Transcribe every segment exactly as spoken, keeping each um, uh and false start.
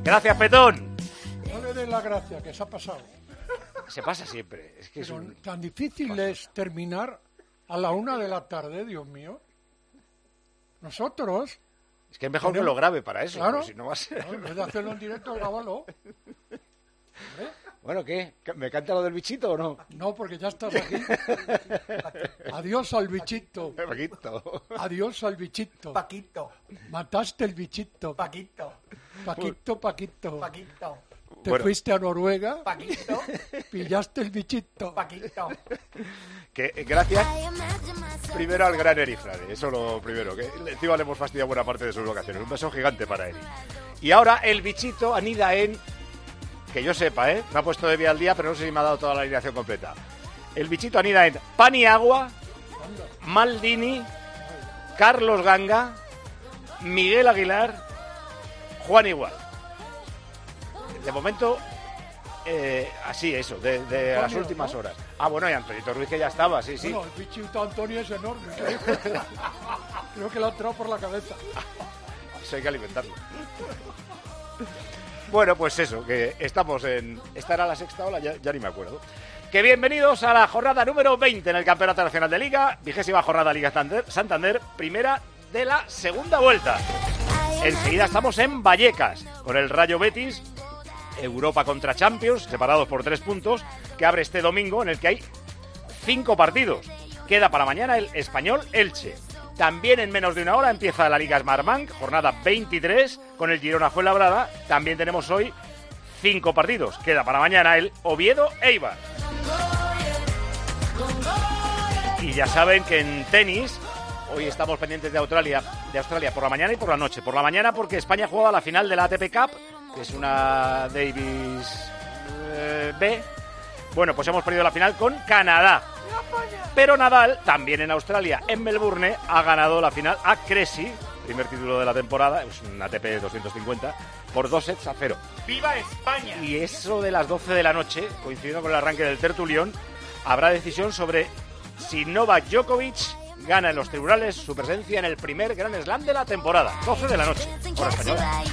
Gracias, Petón. No le dé la gracia, que se ha pasado. Se pasa siempre. Es que Pero es un... tan difícil es terminar a la una de la tarde, Dios mío. Nosotros... Es que es mejor tenemos... que lo grabe para eso, claro, si no va a ser... No, en vez de hacerlo en directo, grábalo. Bueno, ¿qué? ¿Me canta lo del bichito o no? No, porque ya estás aquí. Adiós al bichito. Paquito. Adiós al bichito. Paquito. Mataste el bichito. Paquito. Paquito, Paquito. Paquito. Te bueno. fuiste a Noruega. Paquito. Pillaste el bichito. Paquito. Que, gracias primero al gran Eri Frade, eso lo primero, que encima le hemos fastidiado buena parte de sus vacaciones. Un beso gigante para Eri. Y ahora el bichito anida en... Que yo sepa, ¿eh? Me ha puesto de día al día, pero no sé si me ha dado toda la alineación completa. El bichito anida en Paniagua, Maldini, Carlos Ganga, Miguel Aguilar, Juan Igual. De momento, eh, así, eso, de, de Antonio, las últimas ¿no? horas. Ah, bueno, y Antonio Ruiz que ya estaba, sí, sí. Bueno, el bichito Antonio es enorme. Creo, creo que le ha entrado por la cabeza. Eso hay que alimentarlo. Bueno, pues eso, que estamos en... ¿Esta era la sexta ola? Ya, ya ni me acuerdo. Que bienvenidos a la jornada número veinte en el Campeonato Nacional de Liga, vigésima jornada Liga Santander, primera de la segunda vuelta. Enseguida estamos en Vallecas, con el Rayo Betis, Europa contra Champions, separados por tres puntos, que abre este domingo, en el que hay cinco partidos. Queda para mañana el Español Elche. También en menos de una hora empieza la Liga Smartbank, jornada veintitrés, con el Girona Fuenlabrada. También tenemos hoy cinco partidos. Queda para mañana el Oviedo Eibar. Y ya saben que en tenis, hoy estamos pendientes de Australia, de Australia por la mañana y por la noche. Por la mañana porque España juega la final de la A T P Cup, que es una Davis eh, B. Bueno, pues hemos perdido la final con Canadá. Pero Nadal, también en Australia, en Melbourne, ha ganado la final a Cressy, primer título de la temporada, es un A T P doscientos cincuenta, por dos sets a cero. ¡Viva España! Y eso de las doce de la noche, coincidiendo con el arranque del tertulión, habrá decisión sobre si Novak Djokovic gana en los tribunales su presencia en el primer Grand Slam de la temporada. doce de la noche, hora española.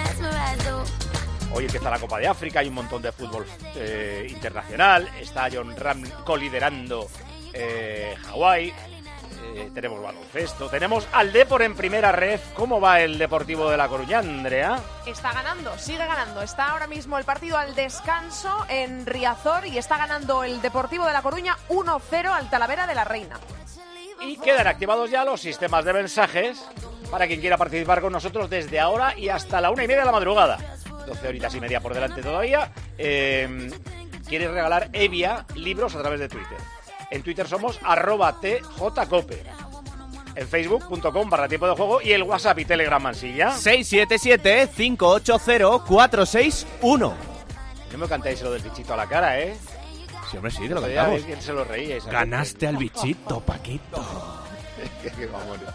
Hoy empieza la Copa de África, hay un montón de fútbol eh, internacional, está John Ram coliderando eh, Hawái, eh, tenemos baloncesto, tenemos al Depor en primera red. ¿Cómo va el Deportivo de La Coruña, Andrea? Está ganando, sigue ganando, está ahora mismo el partido al descanso en Riazor y está ganando el Deportivo de La Coruña uno cero al Talavera de la Reina. Y quedan activados ya los sistemas de mensajes para quien quiera participar con nosotros desde ahora y hasta la una y media de la madrugada. doce horitas y media por delante todavía. Eh, ¿Quieres regalar Evia libros a través de Twitter? En Twitter somos arroba tjcope. En facebook.com barra tiempo de juego y el WhatsApp y Telegram Mansilla. seis siete siete, cinco ocho cero, cuatro seis uno. No me cantáis lo del bichito a la cara, ¿eh? Sí, hombre, sí, te lo Ya cantamos. ves quién se lo reía. Ganaste al bichito, Paquito. Qué mamones.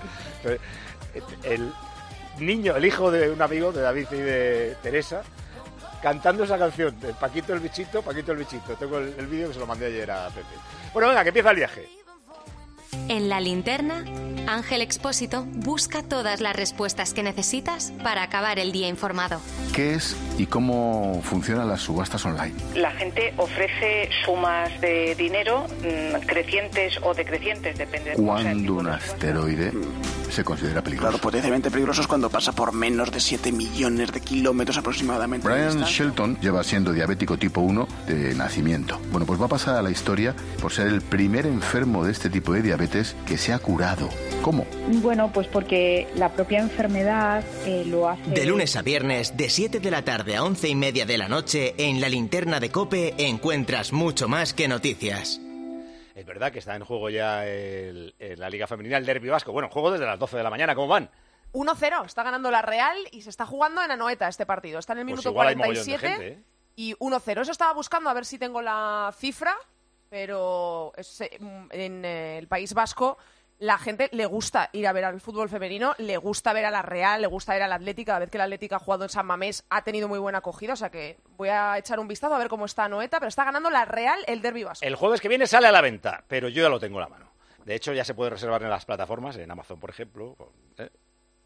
El niño, el hijo de un amigo, de David y de Teresa, cantando esa canción de Paquito el bichito, Paquito el bichito. Tengo el, el vídeo que se lo mandé ayer a Pepe. Bueno, venga, que empieza el viaje. En La Linterna, Ángel Expósito busca todas las respuestas que necesitas para acabar el día informado. ¿Qué es y cómo funcionan las subastas online? La gente ofrece sumas de dinero mmm, crecientes o decrecientes, depende de cómo sea el tipo ¿Cuándo un de asteroide se considera peligroso? Claro, potencialmente peligroso es cuando pasa por menos de siete millones de kilómetros aproximadamente. Brian Shelton lleva siendo diabético tipo uno de nacimiento. Bueno, pues va a pasar a la historia por ser el primer enfermo de este tipo de diabetes que se ha curado. ¿Cómo? Bueno, pues porque la propia enfermedad eh, lo hace... De lunes a viernes, de siete de la tarde a once y media de la noche, en La Linterna de COPE encuentras mucho más que noticias. Es verdad que está en juego ya el, el, la Liga Femenina, el Derbi Vasco. Bueno, juego desde las doce de la mañana, ¿cómo van? uno cero, está ganando la Real y se está jugando en Anoeta este partido. Está en el minuto pues igual cuarenta y siete hay mogollón de gente, ¿eh? Y uno cero. Eso estaba buscando a ver si tengo la cifra, pero es, en el País Vasco la gente le gusta ir a ver al fútbol femenino, le gusta ver a la Real, le gusta ver a la Atlética. Cada vez que la Atlética ha jugado en San Mamés ha tenido muy buena acogida, o sea que voy a echar un vistazo a ver cómo está Anoeta, pero está ganando la Real el Derbi Vasco. El jueves que viene sale a la venta, pero yo ya lo tengo en la mano. De hecho, ya se puede reservar en las plataformas, en Amazon, por ejemplo. ¿eh?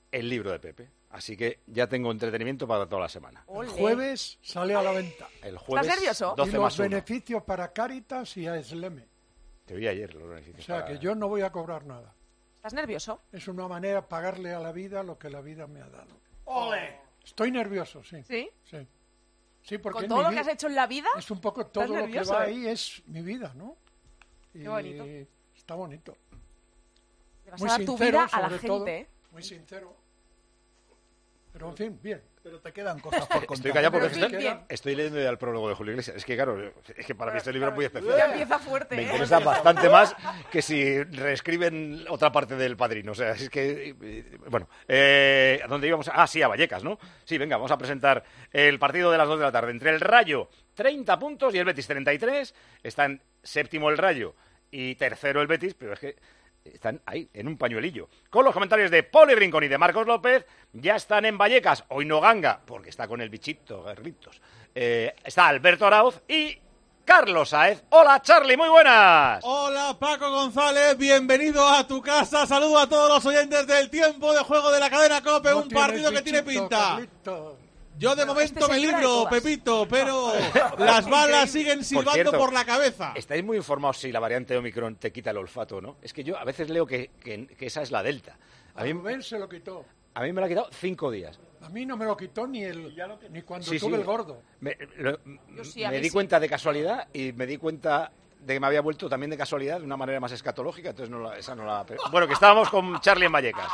el libro de Pepe. Así que ya tengo entretenimiento para toda la semana. El jueves sale a la venta. El jueves, ¿Estás nervioso? Y los beneficios para Cáritas y a Sleme. Te vi ayer los beneficios. O sea, para... que yo no voy a cobrar nada. ¿Estás nervioso? Es una manera de pagarle a la vida lo que la vida me ha dado. ¡Ole! Estoy nervioso, sí. ¿Sí? Sí. Sí, porque ¿Con todo lo que has hecho en la vida? Es un poco todo lo nervioso, que va eh? ahí es mi vida, ¿no? Y qué bonito. Está bonito. Le vas Muy a dar sincero, tu vida a la sobre gente, todo. ¿eh? Muy sincero. Pero, en fin, bien. Pero te quedan cosas por contar. Estoy callado porque Pero estoy, bien. estoy leyendo ya el prólogo de Julio Iglesias. Es que, claro, es que para mí este libro es muy especial. Ya empieza fuerte, Me ¿eh? interesa bastante más que si reescriben otra parte del Padrino. O sea, es que... eh, Bueno, eh, ¿a dónde íbamos? Ah, sí, a Vallecas, ¿no? Sí, venga, vamos a presentar el partido de las dos de la tarde. Entre el Rayo, treinta puntos, y el Betis, treinta y tres. Están séptimo el Rayo y tercero el Betis, pero es que están ahí, en un pañuelillo. Con los comentarios de Poli Rincón y de Marcos López, ya están en Vallecas. Hoy no ganga, porque está con el bichito, Garritos. Eh, está Alberto Arauz y Carlos Saez. Hola, Charlie, muy buenas. Hola, Paco González, bienvenido a tu casa. Saludo a todos los oyentes del tiempo de juego de la cadena COPE. No un partido que tiene bichito, pinta. Carlito. Yo de momento Este me se libra de libro, todas. Pepito, pero las balas siguen silbando por, cierto, la cabeza. ¿Estáis muy informados si la variante Omicron te quita el olfato o no? Es que yo a veces leo que, que, que esa es la Delta. A A mí, Rubén se lo quitó. a mí me la ha quitado cinco días. A mí no me lo quitó ni el ni cuando Sí, tuve sí. el gordo. Me, lo- Yo sí, a me mí di sí. cuenta de casualidad y me di cuenta de que me había vuelto también de casualidad de una manera más escatológica, entonces no la, esa no la... Bueno, que estábamos con Charlie en Vallecas.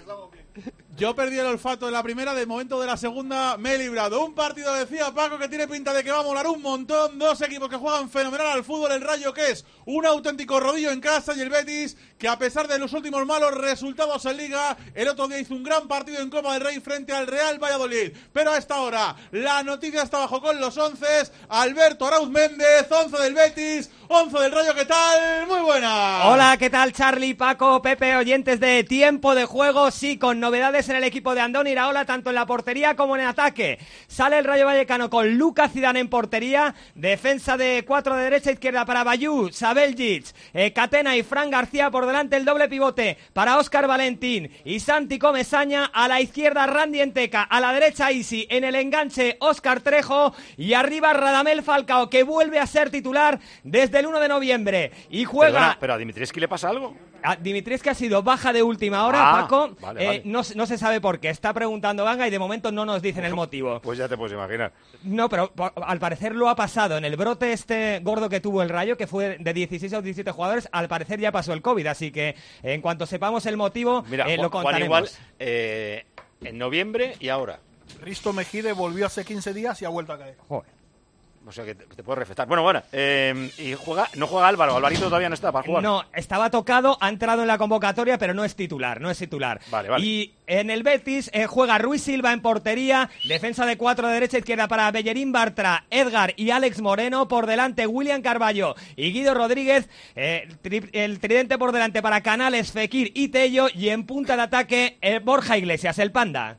Yo perdí el olfato en la primera, de momento de la segunda me he librado. Un partido, decía Paco, que tiene pinta de que va a molar un montón. Dos equipos que juegan fenomenal al fútbol. El Rayo, que es un auténtico rodillo en casa, y el Betis, que a pesar de los últimos malos resultados en Liga, el otro día hizo un gran partido en Copa del Rey frente al Real Valladolid. Pero a esta hora, la noticia está abajo con los once. Alberto Arauz Méndez, once del Betis, once del Rayo. ¿Qué tal? Muy buena. Hola, ¿qué tal, Charlie, Paco, Pepe, oyentes de Tiempo de Juego? Sí, con novedades en el equipo de Andón Iraola, tanto en la portería como en el ataque. Sale el Rayo Vallecano con Lucas Zidane en portería, defensa de cuatro de derecha a izquierda para Bayú, Sabeljic, eh, Catena y Fran García, por delante el doble pivote para Óscar Valentín y Santi Comesaña, a la izquierda Randy Enteca, a la derecha Isi, en el enganche Óscar Trejo, y arriba Radamel Falcao, que vuelve a ser titular desde el uno de noviembre y juega... Perdona, ¿pero a Dimitrescu le pasa algo? A Dimitrescu ha sido baja de última hora, Ah, Paco. vale, eh, vale. No, no se sabe por qué. Está preguntando Ganga y de momento no nos dicen el motivo. Pues ya te puedes imaginar. No, pero por- al parecer lo ha pasado. En el brote este gordo que tuvo el Rayo, que fue de dieciséis a diecisiete jugadores, al parecer ya pasó el COVID. Así que en cuanto sepamos el motivo, Mira, eh, Juan, lo Juan contaremos. igual eh, en noviembre y ahora. Risto Mejide volvió hace quince días y ha vuelto a caer. Joder. O sea que te, que te puedo refrescar. Bueno, bueno. eh, y juega, no juega Álvaro. Alvarito todavía no está para jugar. No, estaba tocado, ha entrado en la convocatoria, pero no es titular, no es titular. Vale, vale. Y en el Betis eh, juega Ruiz Silva en portería, defensa de cuatro de derecha a izquierda para Bellerín Bartra, Edgar y Alex Moreno, por delante William Carballo y Guido Rodríguez, eh, tri- el tridente por delante para Canales, Fekir y Tello, y en punta de ataque eh, Borja Iglesias, el Panda.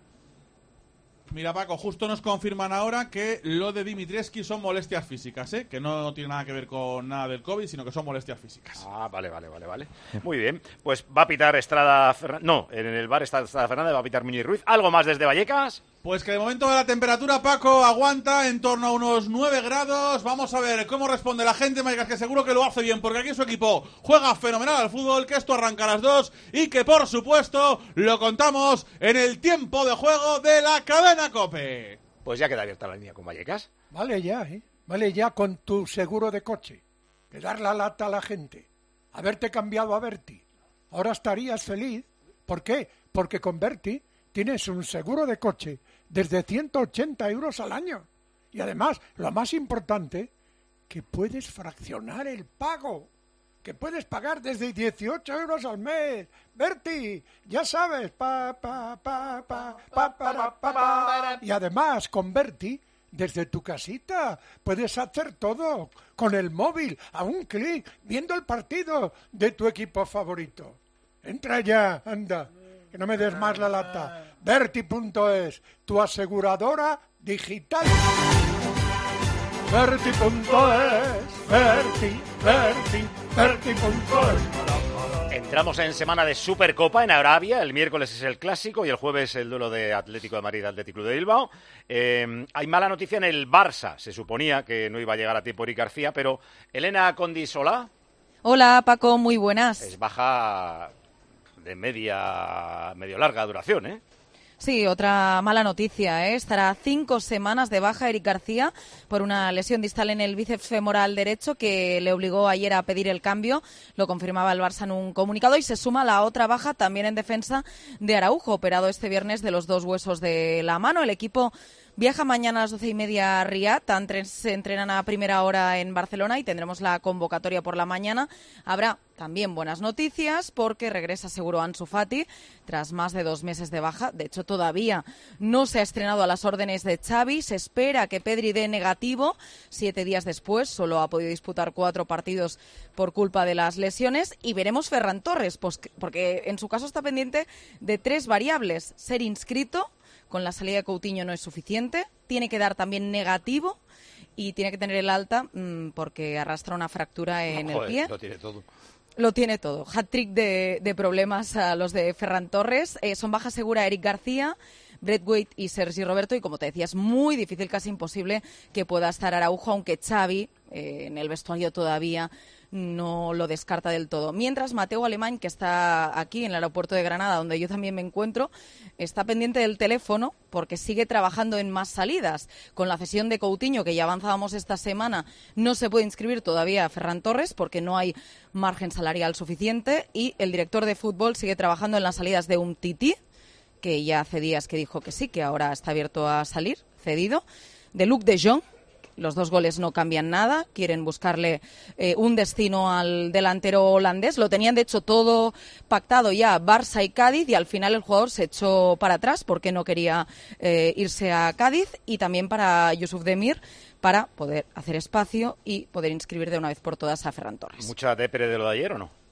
Mira, Paco, justo nos confirman ahora que lo de Dimitrescu son molestias físicas, ¿eh? Que no tiene nada que ver con nada del COVID, sino que son molestias físicas. Ah, vale, vale, vale, vale. Muy bien. Pues va a pitar Estrada Fernández. No, en el bar está Estrada Fernández, va a pitar Muñiz Ruiz. ¿Algo más desde Vallecas? Pues que de momento la temperatura, Paco, aguanta en torno a unos nueve grados. Vamos a ver cómo responde la gente, Maicas, que seguro que lo hace bien, porque aquí su equipo juega fenomenal al fútbol, que esto arranca a las dos y que, por supuesto, lo contamos en el tiempo de juego de la cadena COPE. Pues ya queda abierta la línea con Vallecas. Vale ya, ¿eh? Vale ya con tu seguro de coche. De dar la lata a la gente. Haberte cambiado a Berti. Ahora estarías feliz. ¿Por qué? Porque con Berti tienes un seguro de coche desde ciento ochenta euros al año. Y además, lo más importante, que puedes fraccionar el pago. Que puedes pagar desde dieciocho euros al mes. Berti, ya sabes. Pa, pa, pa, pa, pa, pa, pa, pa. Y además, con Berti, desde tu casita, puedes hacer todo. Con el móvil, a un clic, viendo el partido de tu equipo favorito. Entra ya, anda, que no me des más la lata. Berti punto es, tu aseguradora digital. Berti punto es, Berti, Berti, Berti punto es. En Entramos en semana de Supercopa en Arabia. El miércoles es el clásico y el jueves el duelo de Atlético de Madrid Athletic Club de Bilbao. Eh, hay mala noticia en el Barça. Se suponía que no iba a llegar a tiempo Eric García, pero Elena Condis, hola. Hola Paco, muy buenas. Es baja de media, medio larga duración, ¿eh? Sí, otra mala noticia, ¿eh? Estará cinco semanas de baja Eric García por una lesión distal en el bíceps femoral derecho que le obligó ayer a pedir el cambio. Lo confirmaba el Barça en un comunicado y se suma la otra baja también en defensa de Araujo, operado este viernes de los dos huesos de la mano. El equipo viaja mañana a las doce y media a Riad, se entrenan a primera hora en Barcelona y tendremos la convocatoria por la mañana. Habrá también buenas noticias porque regresa seguro Ansu Fati tras más de dos meses de baja. De hecho, todavía no se ha estrenado a las órdenes de Xavi. Se espera que Pedri dé negativo siete días después. Solo ha podido disputar cuatro partidos por culpa de las lesiones. Y veremos Ferran Torres, pues, porque en su caso está pendiente de tres variables. Ser inscrito. Con la salida de Coutinho no es suficiente, tiene que dar también negativo y tiene que tener el alta mmm, porque arrastra una fractura en no, el joder, pie. Lo tiene todo. Lo tiene todo. Hat-trick de, de problemas a los de Ferran Torres. Eh, son baja segura Eric García, Braithwaite y Sergi Roberto y como te decía es muy difícil, casi imposible que pueda estar Araujo, aunque Xavi eh, en el vestuario todavía no lo descarta del todo. Mientras Mateu Alemany, que está aquí en el aeropuerto de Granada, donde yo también me encuentro, está pendiente del teléfono porque sigue trabajando en más salidas. Con la cesión de Coutinho, que ya avanzábamos esta semana, no se puede inscribir todavía a Ferran Torres porque no hay margen salarial suficiente y el director de fútbol sigue trabajando en las salidas de Umtiti, que ya hace días que dijo que sí, que ahora está abierto a salir, cedido, de Luc de Jong. Los dos goles no cambian nada, quieren buscarle eh, un destino al delantero holandés. Lo tenían, de hecho, todo pactado ya Barça y Cádiz y al final el jugador se echó para atrás porque no quería eh, irse a Cádiz y también para Yusuf Demir para poder hacer espacio y poder inscribir de una vez por todas a Ferran Torres. ¿Mucha depre de lo de ayer o no?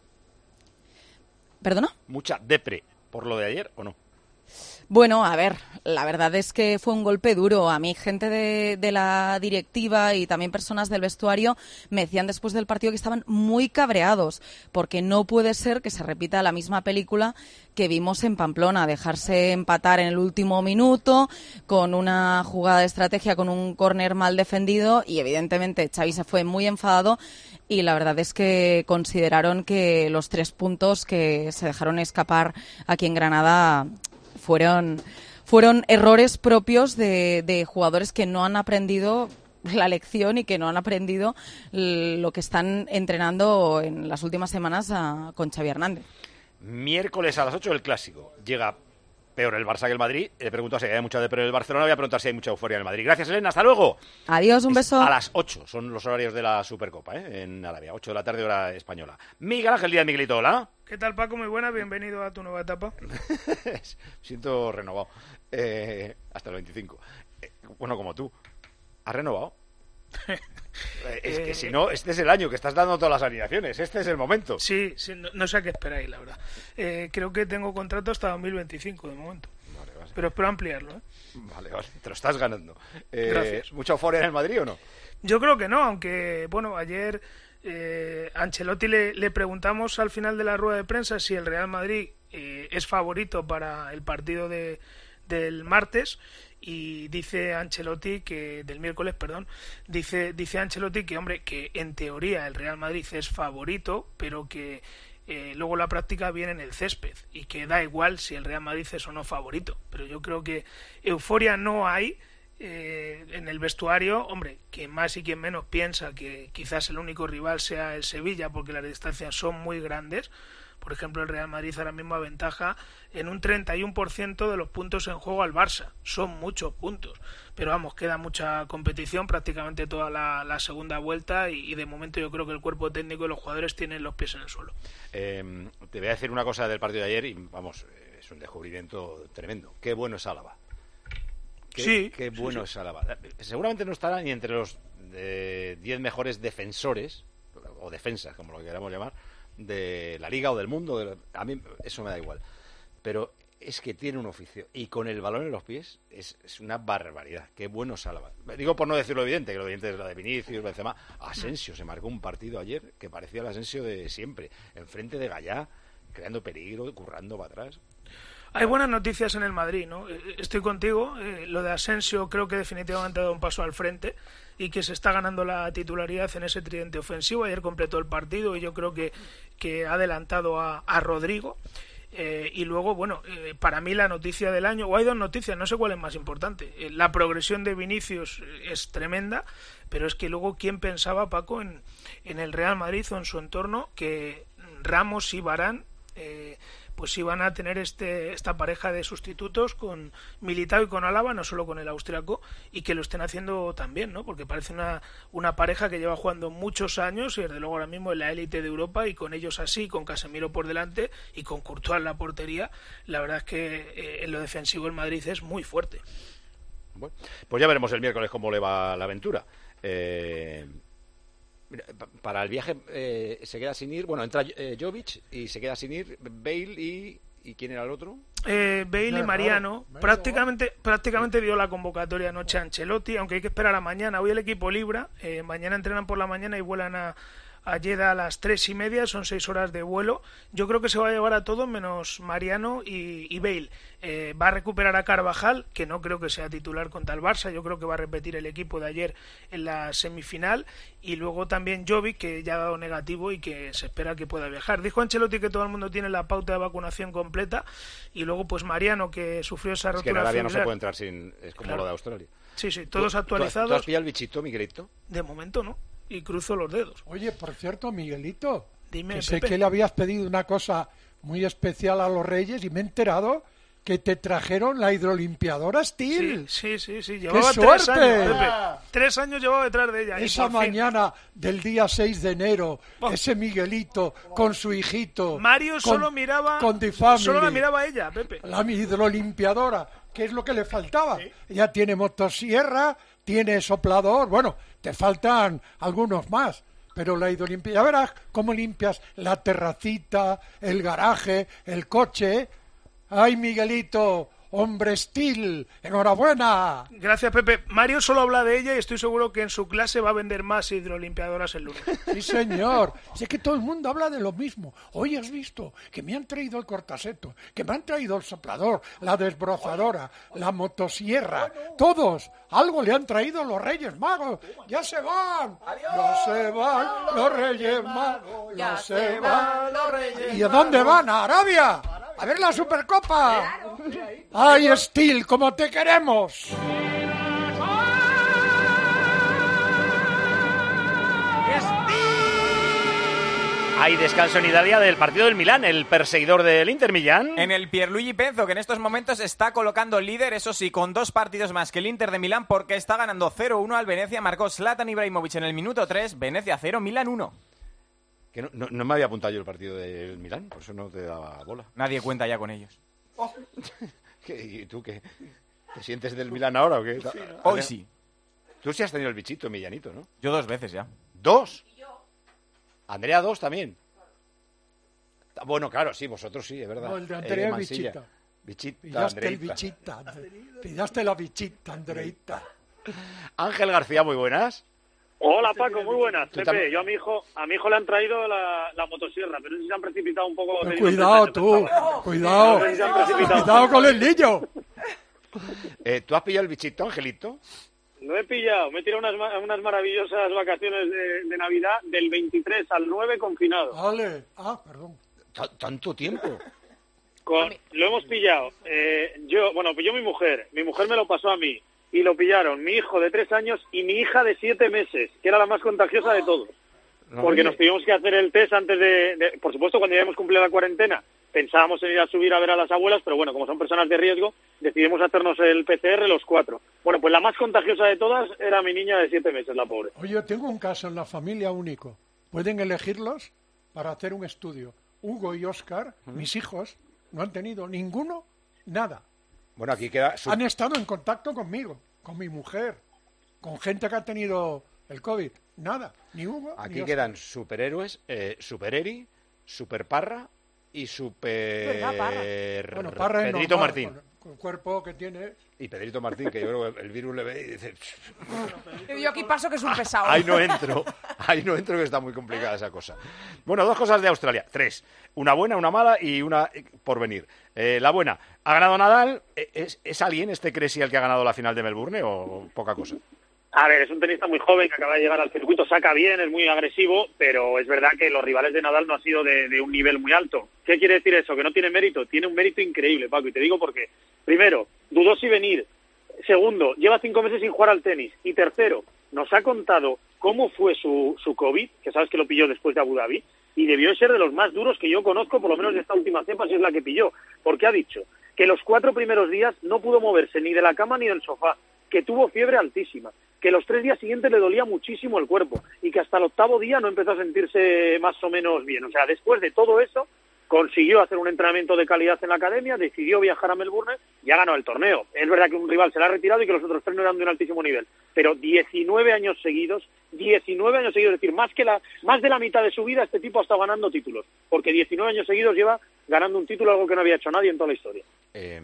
¿Perdona? ¿Mucha depre por lo de ayer o no? Bueno, a ver, la verdad es que fue un golpe duro. A mí gente de, de la directiva y también personas del vestuario me decían después del partido que estaban muy cabreados porque no puede ser que se repita la misma película que vimos en Pamplona, dejarse empatar en el último minuto con una jugada de estrategia, con un córner mal defendido y evidentemente Xavi se fue muy enfadado y la verdad es que consideraron que los tres puntos que se dejaron escapar aquí en Granada fueron, fueron errores propios de, de jugadores que no han aprendido la lección y que no han aprendido lo que están entrenando en las últimas semanas a, con Xavi Hernández. Miércoles a las ocho el clásico. Llega peor el Barça que el Madrid. Le pregunto si hay mucha depre en el Barcelona. Voy a preguntar si hay mucha euforia en el Madrid. Gracias, Elena. Hasta luego. Adiós, un beso. A las ocho son los horarios de la Supercopa, ¿eh? En Arabia. ocho de la tarde, hora española. Miguel Ángel Díaz, Miguelito, hola. ¿Qué tal, Paco? Muy buena. Bienvenido a tu nueva etapa. Siento renovado. Eh, hasta el veinticinco. Eh, bueno, como tú. ¿Has renovado? Es que eh, si no, este es el año que estás dando todas las alineaciones. Este es el momento. Sí, sí no, no sé a qué esperáis, la verdad. Eh, creo que tengo contrato hasta dos mil veinticinco de momento. Vale, vale. Pero espero ampliarlo, ¿eh? Vale, vale. Te lo estás ganando. Eh, Gracias. ¿Mucha euforia en el Madrid o no? Yo creo que no, aunque, bueno, ayer eh, a Ancelotti le, le preguntamos al final de la rueda de prensa si el Real Madrid eh, es favorito para el partido de, del martes. Y dice Ancelotti que del miércoles, perdón, dice dice Ancelotti que hombre que en teoría el Real Madrid es favorito, pero que eh, luego la práctica viene en el césped y que da igual si el Real Madrid es o no favorito. Pero yo creo que euforia no hay eh, en el vestuario. Hombre, quien más y quien menos piensa que quizás el único rival sea el Sevilla porque las distancias son muy grandes. Por ejemplo, el Real Madrid ahora mismo aventaja en un treinta y uno por ciento de los puntos en juego al Barça. Son muchos puntos. Pero vamos, queda mucha competición, prácticamente toda la, la segunda vuelta y, y de momento yo creo que el cuerpo técnico y los jugadores tienen los pies en el suelo. Eh, te voy a decir una cosa del partido de ayer y vamos, es un descubrimiento tremendo. Qué bueno es Álava. Qué, sí. Qué bueno sí, sí. es Álava. Seguramente no estará ni entre los diez mejores defensores, o defensas, como lo queramos llamar, de la Liga o del mundo. De la... A mí eso me da igual. Pero es que tiene un oficio. Y con el balón en los pies es, es una barbaridad. Qué bueno Álava. Digo por no decir lo evidente, que lo evidente es la de Vinicius, Benzema. Asensio se marcó un partido ayer que parecía el Asensio de siempre. Enfrente de Gallá. creando peligro, currando para atrás. Hay buenas noticias en el Madrid, ¿no? Estoy contigo. Eh, lo de Asensio creo que definitivamente ha dado un paso al frente y que se está ganando la titularidad en ese tridente ofensivo. Ayer completó el partido y yo creo que, que ha adelantado a, a Rodrigo. Eh, y luego, bueno, eh, para mí la noticia del año, o hay dos noticias, no sé cuál es más importante. Eh, la progresión de Vinicius es tremenda, pero es que luego, ¿quién pensaba, Paco, en, en el Real Madrid o en su entorno que Ramos y Varane eh, pues iban a tener este esta pareja de sustitutos con Militao y con Álava, no solo con el austriaco, y que lo estén haciendo también, ¿no? Porque parece una, una pareja que lleva jugando muchos años y desde luego ahora mismo en la élite de Europa, y con ellos así, con Casemiro por delante y con Courtois en la portería, la verdad es que eh, en lo defensivo el Madrid es muy fuerte. Bueno, pues ya veremos el miércoles cómo le va la aventura. Eh... Mira, para el viaje eh, se queda sin ir, bueno, entra eh, Jovic y se queda sin ir Bale y, ¿y quién era el otro? Eh, Bale no, y Mariano. no, prácticamente prácticamente dio la convocatoria anoche a Ancelotti, aunque hay que esperar a mañana. Hoy el equipo libra, eh, mañana entrenan por la mañana y vuelan a a Jeddah a las tres y media, son seis horas de vuelo. Yo creo que se va a llevar a todos menos Mariano y, y Bale. Eh, va a recuperar a Carvajal, que no creo que sea titular contra el Barça, yo creo que va a repetir el equipo de ayer en la semifinal, y luego también Jovic, que ya ha dado negativo y que se espera que pueda viajar. Dijo Ancelotti que todo el mundo tiene la pauta de vacunación completa, y luego pues Mariano, que sufrió esa rotura. Es que en Arabia no se fibrilar. puede entrar sin... es como Claro. lo de Australia. Sí, sí, todos ¿Tú, actualizados. ¿Tú has pillado el bichito, Miguelito? De momento no, y cruzo los dedos. Oye, por cierto, Miguelito, Dime, que sé Pepe. que le habías pedido una cosa muy especial a los Reyes y me he enterado que te trajeron la hidrolimpiadora Steel. Sí, sí, sí, sí. ¡Qué Llevaba suerte! tres años, Pepe. Tres años llevaba detrás de ella. y Esa por fin. mañana del día seis de enero, ese Miguelito con su hijito. Mario con- solo miraba con The Family, solo la miraba ella, Pepe. la hidrolimpiadora, que es lo que le faltaba. Ya tiene motosierra, tiene soplador, bueno, te faltan algunos más. Pero la hidrolimpiadora, ya verás cómo limpias la terracita, el garaje, el coche. ¡Ay, Miguelito! ¡Hombre Steel! ¡Enhorabuena! Gracias, Pepe. Mario solo habla de ella y estoy seguro que en su clase va a vender más hidrolimpiadoras el lunes. Sí, señor. Sé que todo el mundo habla de lo mismo. Hoy has visto que me han traído el cortaseto, que me han traído el soplador, la desbrozadora, la motosierra. Todos. Algo le han traído los Reyes Magos. ¡Ya se van! ¡Ya se van los Reyes Magos! ¡Ya se van los Reyes ¿Y a dónde van? ¿A Arabia? ¡A ver la Supercopa! ¡Ay, Steel, como te queremos! Hay descanso en Italia del partido del Milán, el perseguidor del Inter Milán. En el Pierluigi Penzo, que en estos momentos está colocando líder, eso sí, con dos partidos más que el Inter de Milán, porque está ganando cero uno al Venecia. Marcó Zlatan Ibrahimovic en el minuto tres, Venecia cero, Milán uno. Que no, no, no me había apuntado yo el partido del Milán, por eso no te daba bola. Nadie cuenta ya con ellos. ¿Qué, ¿Y tú qué? ¿Te sientes del Milán ahora o qué? Sí, ¿no? Hoy sí. Tú sí has tenido el bichito, Millanito, ¿no? Yo dos veces ya. ¿Dos? Andrea dos también. Bueno, claro, sí, vosotros sí, es verdad. No, el de Eh, Andrea es Mansilla. bichita. Bichita, Pillaste el Andreita. bichita. Pillaste la bichita, Andreita. Ángel García, muy buenas. Hola Paco, muy buenas. Tú Pepe, también. yo a mi hijo a mi hijo le han traído la, la motosierra, pero no sé si se han precipitado un poco. Pero teniendo cuidado tres tú, años, pensaba. cuidado. No sé si se han precipitado. Cuidado con el niño. Eh, ¿Tú has pillado el bichito, Angelito? No he pillado, me he tirado unas, ma- unas maravillosas vacaciones de, de Navidad del veintitrés al nueve confinado. Vale. Ah, perdón. Ta- ¿Tanto tiempo? Con- lo hemos pillado. Eh, yo, bueno, pilló mi mujer. Mi mujer me lo pasó a mí. Y lo pillaron mi hijo de tres años y mi hija de siete meses, que era la más contagiosa de todos. No, Porque oye. nos tuvimos que hacer el test antes de, de- Por supuesto, cuando ya hemos cumplido la cuarentena, pensábamos en ir a subir a ver a las abuelas, pero bueno, como son personas de riesgo, decidimos hacernos el P C R los cuatro. Bueno, pues la más contagiosa de todas era mi niña de siete meses, la pobre. Oye, yo tengo un caso en la familia único. Pueden elegirlos para hacer un estudio. Hugo y Óscar, mis hijos, no han tenido ninguno, nada. Bueno, aquí queda... su- Han estado en contacto conmigo, con mi mujer, con gente que ha tenido el COVID. Nada, ni Hugo ni Aquí Óscar. quedan superhéroes, eh, Supereri, Superparra y Super... ¿Verdad, Parra? Bueno, Parra es Pedrito normal, Martín. con- el cuerpo que tiene. Y Pedrito Martín, que yo creo que el virus le ve y dice... Yo aquí paso que es un pesado. Ahí no entro, ahí no entro, que está muy complicada esa cosa. Bueno, dos cosas de Australia, tres. Una buena, una mala y una por venir. Eh, la buena, ha ganado Nadal. ¿Es, ¿Es alguien este Cressy el que ha ganado la final de Melbourne o poca cosa? A ver, es un tenista muy joven que acaba de llegar al circuito, saca bien, es muy agresivo, pero es verdad que los rivales de Nadal no han sido de, de un nivel muy alto. ¿Qué quiere decir eso? ¿Que no tiene mérito? Tiene un mérito increíble, Paco, y te digo por qué. Primero, dudó si venir. Segundo, lleva cinco meses sin jugar al tenis. Y tercero, nos ha contado cómo fue su, su COVID, que sabes que lo pilló después de Abu Dhabi, y debió ser de los más duros que yo conozco, por lo menos de esta última cepa, si es la que pilló. Porque ha dicho que los cuatro primeros días no pudo moverse ni de la cama ni del sofá, que tuvo fiebre altísima, que los tres días siguientes le dolía muchísimo el cuerpo y que hasta el octavo día no empezó a sentirse más o menos bien. O sea, después de todo eso, consiguió hacer un entrenamiento de calidad en la academia, decidió viajar a Melbourne y ha ganado el torneo. Es verdad que un rival se le ha retirado y que los otros tres no eran de un altísimo nivel, pero diecinueve años seguidos, diecinueve años seguidos, es decir, más que la más de la mitad de su vida este tipo ha estado ganando títulos, porque diecinueve años seguidos lleva ganando un título, algo que no había hecho nadie en toda la historia. Eh...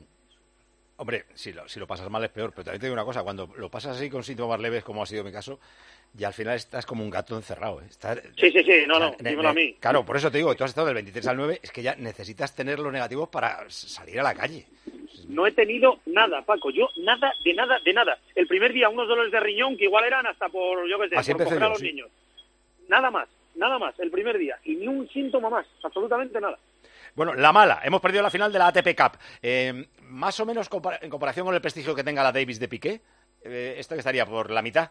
Hombre, si lo, si lo pasas mal es peor, pero también te digo una cosa, cuando lo pasas así con síntomas leves, como ha sido mi caso, y al final estás como un gato encerrado. ¿eh? Estás, sí, sí, sí, no, no, ne, dímelo ne, a mí. Claro, por eso te digo, tú has estado del veintitrés al nueve, es que ya necesitas tener los negativos para salir a la calle. No he tenido nada, Paco, yo nada, de nada, de nada. El primer día unos dolores de riñón que igual eran hasta por, yo qué sé, así por coger yo, a los sí. niños. Nada más, nada más, el primer día, y ni un síntoma más, absolutamente nada. Bueno, la mala, hemos perdido la final de la A T P Cup. Eh, más o menos compara- en comparación con el prestigio que tenga la Davis de Piqué, eh, ¿esto que estaría por la mitad?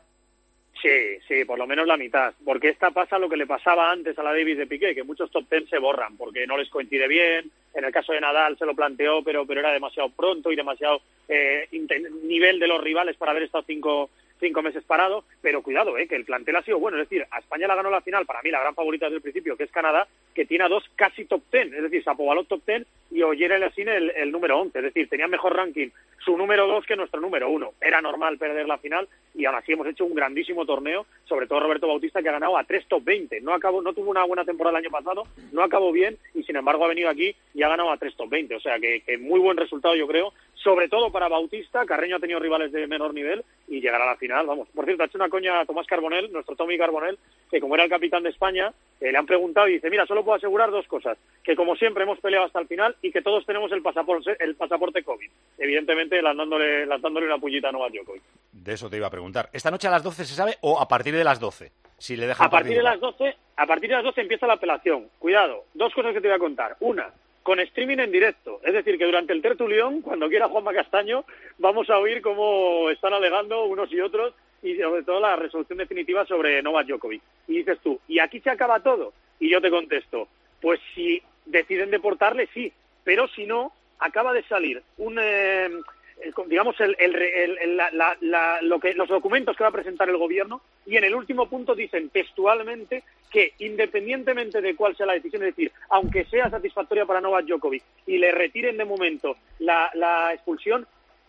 Sí, sí, por lo menos la mitad, porque esta pasa lo que le pasaba antes a la Davis de Piqué, que muchos top ten se borran porque no les coincide bien. En el caso de Nadal se lo planteó, pero pero era demasiado pronto y demasiado eh, nivel de los rivales para haber estado cinco cinco meses parado, pero cuidado, eh, que el plantel ha sido bueno, es decir, a España la ganó la final, para mí la gran favorita desde el principio, que es Canadá, que tiene a dos casi top ten, es decir, Shapovalov top ten y Ogier Eliassine el, el número once, es decir, tenía mejor ranking su número dos que nuestro número uno. Era normal perder la final y aún así hemos hecho un grandísimo torneo, sobre todo Roberto Bautista, que ha ganado a tres top veinte, no acabó, no tuvo una buena temporada el año pasado, no acabó bien y sin embargo ha venido aquí y ha ganado a tres top veinte, o sea que, que muy buen resultado yo creo, sobre todo para Bautista. Carreño ha tenido rivales de menor nivel y llegar a la final, vamos. Por cierto, ha hecho una coña a Tomás Carbonell, nuestro Tommy Carbonell, que como era el capitán de España, eh, le han preguntado y dice, mira, solo puedo asegurar dos cosas, que como siempre hemos peleado hasta el final y que todos tenemos el pasaporte el pasaporte COVID. Evidentemente, lanzándole, lanzándole una pullita a Novak Djokovic. De eso te iba a preguntar. ¿Esta noche a las doce se sabe o a partir de las doce? Si le dejan a partir de las doce, a partir de las doce empieza la apelación. Cuidado, dos cosas que te voy a contar. Una, con streaming en directo, es decir, que durante el tertulión, cuando quiera Juanma Castaño, vamos a oír cómo están alegando unos y otros y sobre todo la resolución definitiva sobre Novak Djokovic. Y dices tú, ¿y aquí se acaba todo? Y yo te contesto, pues si deciden deportarle, sí, pero si no, acaba de salir un... Eh, digamos el, el, el, el, la, la, la, lo que, los documentos que va a presentar el gobierno, y en el último punto dicen textualmente que independientemente de cuál sea la decisión, es decir, aunque sea satisfactoria para Novak Djokovic y le retiren de momento la, la expulsión,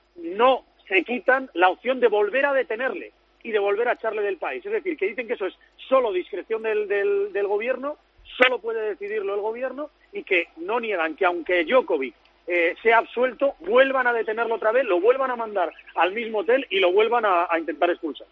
no se quitan la opción de volver a detenerle y de volver a echarle del país. Es decir, que dicen que eso es solo discreción del, del, del gobierno, solo puede decidirlo el gobierno, y que no niegan que aunque Djokovic Eh, sea absuelto, vuelvan a detenerlo otra vez, lo vuelvan a mandar al mismo hotel y lo vuelvan a, a intentar expulsar.